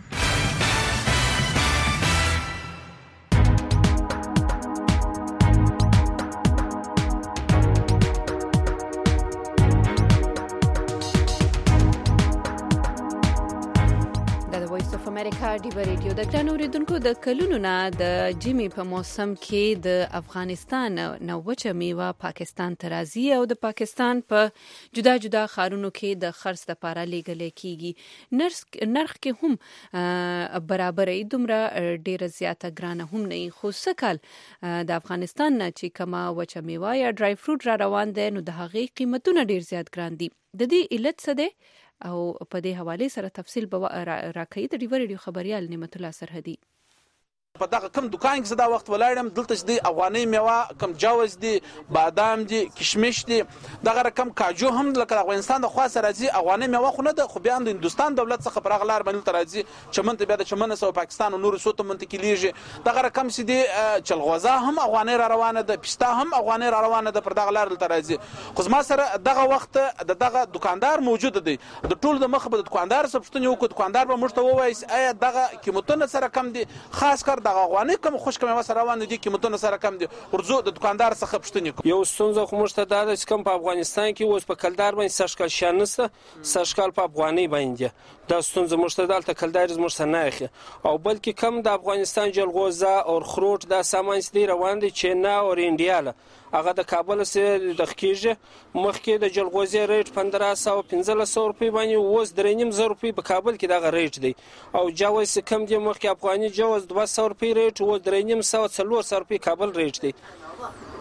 S2: امریکا ډیوا ریډیو د ګران اوریدونکو د کلونو نه د جمی په موسم کې د افغانستان نو وچه میوه پاکستان ته راځي او د پاکستان په جدا جدا ښارونو کې د خرڅ لپاره لیږل کیږي. نرخ کې هم برابرې دومره ډیره زیاته ګرانه هم نه خو سکل د افغانستان نه چې کما وچه میوه یا ډرای فروټ را روان دي نو د هغې قیمتونه ډیر زیات ګران دي. د دې علت څه دی او په دې حواله سره تفصیل به راکړي د ډیوا ریډیو خبريال نعمت الله سرحدي.
S15: په دغه کم دکان کې زدا وخت ولاړم دلته چې د افغاني میوه کم جوز دي، بادام دي، کشمش دي، دغه رقم کاجو هم لکه افغانستان د خاص راځي. افغاني میوه خو نه ده خو بیا د هندستان دولت څخه پر غلار باندې راځي چمن ته بیا د چمن سره پاکستان او نور سوته منتقلیږي. دغه رقم چې دي چلغوزه هم افغاني را روانه ده، پستا هم افغاني را روانه ده پر دغه لار تل راځي. خو ما سره دغه وخت دغه دکاندار موجود دی د ټول د مخ په دکاندار سپشتنی وکړ. دکاندار به مشته وایي آیا دغه قیمتونه سره کم دي، خاص کر دغه افغاني کم خوش کم وسره روان دي قیمتونه سره کم دي. ورزو د دکاندار څخه پښتني
S24: یو ستونزه خو مشته دا د کم په افغانستان کې اوس په کلدار باندې سرشکل شانسته سرشکل په افغاني باندې دا ستونزه مشته دالته کلدار مشته نه اخی او بلکې کم د افغانستان جلغوزه او خروټ دا سامان دي روان دي چینا او انډیا هغه د کابل سره د خکیجه مخکې د جلغوزه ریټ 1500 روپۍ باندې اوس 3.5 روپۍ په کابل کې دغه ریټ دی او جوز کم دی مخکې افغاني جوز 200 روپۍ ریټ او 3.5 روپۍ کابل ریټ دی.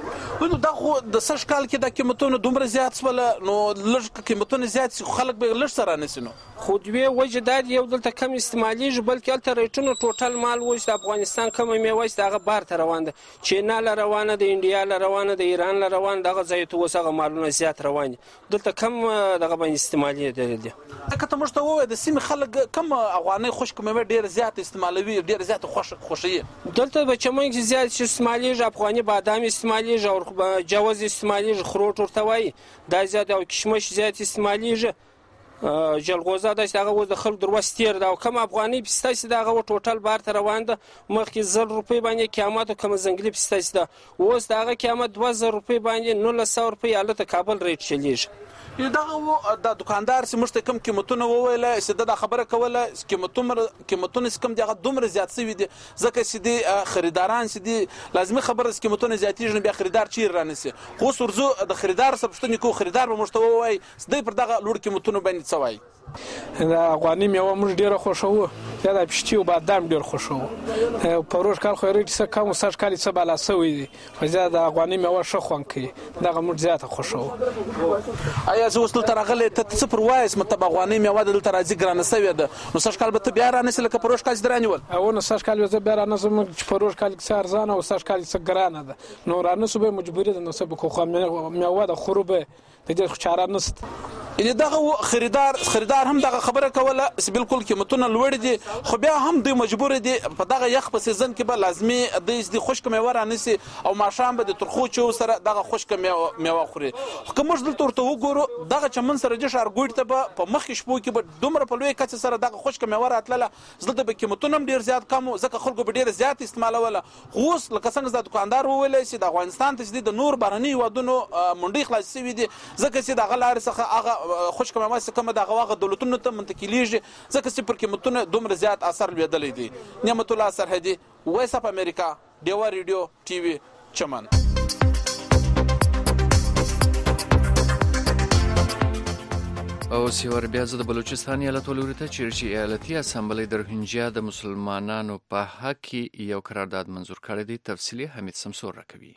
S15: نو دا خو د سږ کال کې د قیمتونو دومره زیات شول نو لږ قیمتونه زیات شي خلک به لږ سره رانیسي نو
S24: خو دوی وجه دا یو دلته کم استعمالیږي بلکې هلته ریټونه ټوټل مال اوس د افغانستان کومه میوه چې دغه بار ته روان ده چینا له روانه د انډیا له روانه د ایران له روانه دغه ځای ته اوس هغه مالونه زیات روان دي دلته کم دغه باندې استعمالي دي
S15: که ته موږ ته ووایې د سیمې خلک کم افغانۍ خشک میوه ډېر زیات استعمالوي ډېر زیات خوښوي
S24: دلته به چمن کې زیات استعمالېږي افغاني بادام استعمالېږي او جوز استعمالېږي خروټ ورته وایي دا زیات او کشمش زیات استعمالېږي جلغوزه دا چې هغه اوس د خلکو دروس تېر ده او کم افغاني پسته چې د هغه ټوټل بار ته روان ده مخکې 1000 روپۍ باندې قیمت او کم ځنګلي پسته چې ده اوس د هغه قیمت 2000 روپۍ باندې 1900 روپۍ هلته کابل ریټ چلیږي
S15: دغه د دکاندار چې موږ ته کوم قیمتونه وویله چې دا خبره کوله قیمتونه چې کوم دي هغه دومره زیات شوي دي ځکه چې دي خریداران چې دي لازمي خبره چې قیمتونه زیاتېږي نو بیا خریدار چیرې رانیسي خو اوس ورځو د خریدار سره پوښتنې کوو خریدار به موږ ته ووایي چې دوی پر دغه لوړ قیمتونو باندې څه وایي
S24: د افغاني میوه موږ ډېره خوښوو یا د پشتي او بادام ډېر خوښوو په روز کال خو یې ریټ څه کم سږ کال څه بالا شوی دي خو زیات د افغاني میوه ښه خوند کوي دغه موږ زیاته خوښوو
S15: ایا زه اوس دلته راغلی ته څه پر وایې مطلب افغاني میوه دلته راځي ګرانه شوې ده نو سږ کال به ته بیا رانیسې لکه په روز کال چې دې رانیول
S24: او نو سږ کال به زه بیا رانیسم چې په روز کال کې څه ارزانه او سږ کال څه ګرانه ده نو رانیسو به مجبوري ده نو څه به خو میوه د خورو به د دې خو چاره نشته
S15: دغه خریدار هم دغه خبره کوله چې بالکل قیمتونه لوړ دي خو بیا هم دوی مجبور دي په دغه یخ په سیزن کې به لازمي د خشک میوه رانیسي او ماښام به د ترخو چو سره دغه خشک میوه خوري که موږ دلته ورته وګورو دغه چمن سره د ښارګوټي ته به په مخکې شپو کې به دومره په لوی کچه سره دغه خشک میوه راتلله دلته به قیمتونه هم ډېر زیات کم ځکه خلکو به ډېره زیات استعمالوله خو اوس لکه څنګه د دکاندار وویلی چې د افغانستان ته چې د نور بهرني هېوادونو منډۍ خلاصې شوي دي ځکه چې د هغه لارې څخه هغه خشک میوه چې کومه د هغه دولتونو ته منتقلیږي ځکه چې پر قیمتونه دومره زیات اثر لوېدلی دی نعمت الله سرحدي وایس اف امریکا ډیوا ریډیو ټي وي چمن
S3: او سیور بیا زه د بلوچستان ایالت ولوري ته چیرچی ایالتي اسامبلې د روهینجیا د مسلمانانو په حق کې یو قرارداد منظور کړی دی تفصیلی حمید سمسور راکوي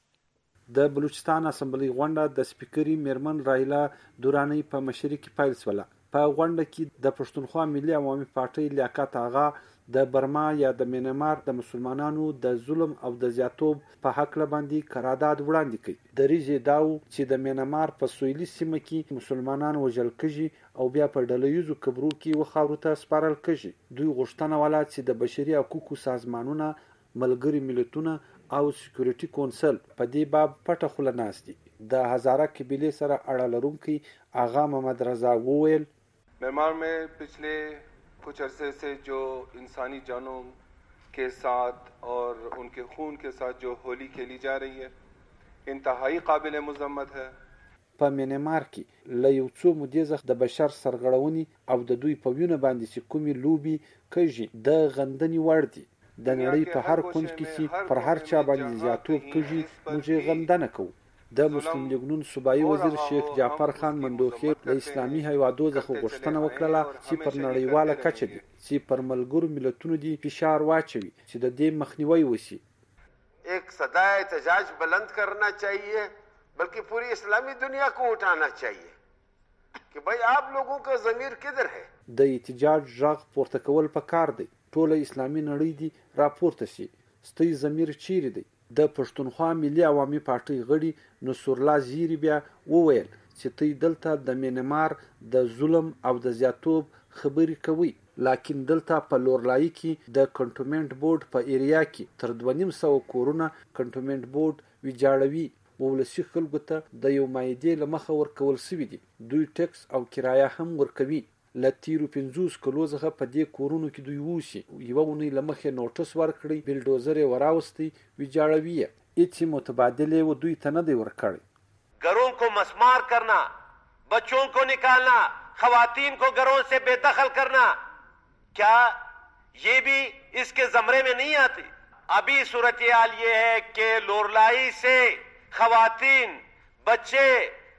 S17: د بلوچستان اسمبلی غونډه د سپیکري میرمن رایلا دورانی په مشرۍ کې پیل شوه په غونډه کې د پښتونخوا ملي عوامي پارټۍ لیاقت آغا د برما یا د مینمار د مسلمانانو د ظلم او د زیاتوب په حق باندې قرارداد وړاندې کړي د ریزې داو چې د مینمار په سویلي سیمه کې مسلمانان وژل کېږي او بیا په ډلهییزو قبرو کې وخاورو ته سپارل کېږي دوی غوښتنه ولا چې د بشري حقوقو سازمانونه ملګري ملتونه او سکیورټي کونسل په دې باب پټه خوله ناست دي د هزاره قبیلې سره اړه لرونکي آغا محمد رضا وویل
S19: میانمار میں پچھلے کچھ عرصے سے جو انسانی جانوں کے ساتھ اور ان کے خون کے ساتھ جو ہولی کھیلی جا رہی ہے انتہائی قابل مذمت ہے
S17: په میانمار کې له یو څو مودې څخه د بشر سرغړونې او د دوی په وینه باندې چې کومې لوبي کېږي د غندنې وړ دي د نړۍ په هر کونج کې چې پر هر چا باندې زیاتوب کېږي موږ غندنه کوو د مسلم لیگ نون صوبایي وزیر شیخ جعفر خان مندوخی د اسلامي هیوادو څخه غوښتنه وکړه چې پر نړیواله کچه دي چې پر ملګرو ملتونو دي فشار واچوي چې د دې مخنیوي وشي
S20: ایک صدای احتجاج بلند کرنا چاہیے بلکہ پوری اسلامی دنیا کو اٹھانا چاہیے کہ بھائی آپ لوگوں کا ضمیر کدھر ہے
S17: د احتجاج غږ پورته کول پکار دی ټوله اسلامي نړۍ دی راپورته شي ستۍ ضمیر چیرې دی د پښتونخوا ملي عوامي پارټۍ غړي نصر الله زیری بیا وویل چې تی دلته د مینمار د ظلم او د زیاتوب خبرې کوي لکن دلته په لورلای کې د کنټونمنت بورډ په ایریا کې تر 250 کورونه کنټونمنت بورډ ویجاړوي ولسی خلکو ته د یو مایدې لمخه ورکول شوی دي دوی ټیکس او کرایه هم ورکوي لتیرو 50 کلو څخه په دې کورونو کې دوی ووسی یو ونی لمخه نوټس ورکړي بلډوزر وراوستي ویجاړوي اته متبادله و دوی ته نه دی ورکړي
S20: घरों को मस्मार करना बच्चों को निकालना खवातीन को घरों से बेदखल करना क्या ये भी इसके ज़मरे में नहीं आती अभी सूरत-ए-हाल ये है कि लोरलाई से खवातीन बच्चे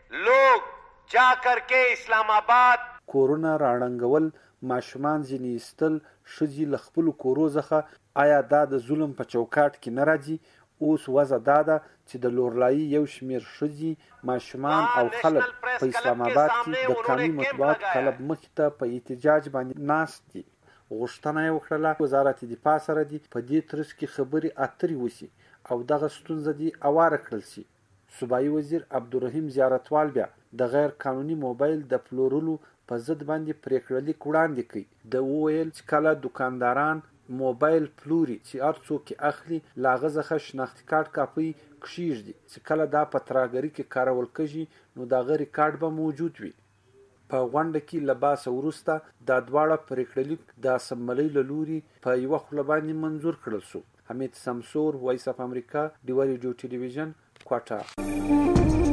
S20: लोग जा करके इस्लामाबाद
S17: کورونه راړنګول ماشومان ځینې ایستل ښځې له خپلو کورو څخه آیا دا د ظلم په چوکاټ کې نه راځي اوس وضع دا ده چې د لورلایي یو شمېر ښځې ماشومان او خلک په اسلام آباد کې د قانوني مطبوعاتو طلب مخې ته په احتجاج باندې ناست دي. غوښتنه یې وکړله وزارت دفاع سره دي په دې ترڅ کې خبرې اترې وشي او دغه ستونزه دي اواره کړل شي. صوبایي وزیر عبدالرحیم زیارتوال بیا د غیر قانوني موبایل د پلورلو په ضد باندې پریکړه لیک وړاندې کړي. د وویل چې کله دکانداران موبایل پلوري چې هر څوک یې اخلي له هغه څخه شناختي کارت کاپي کښیږدي چې کله دا په ترهګرۍ کې کارول کېږي نو د هغه ریکارډ به موجود وي. په غونډه کې له باسه وروسته دا دواړه پریکړه لیک د اسمبلۍ له لوري په یوه خوله باندې منظور کړل شو. حمید سمسور، وایس اف امریکا، ډیوه ریډیو ټلویزیون، کوټه.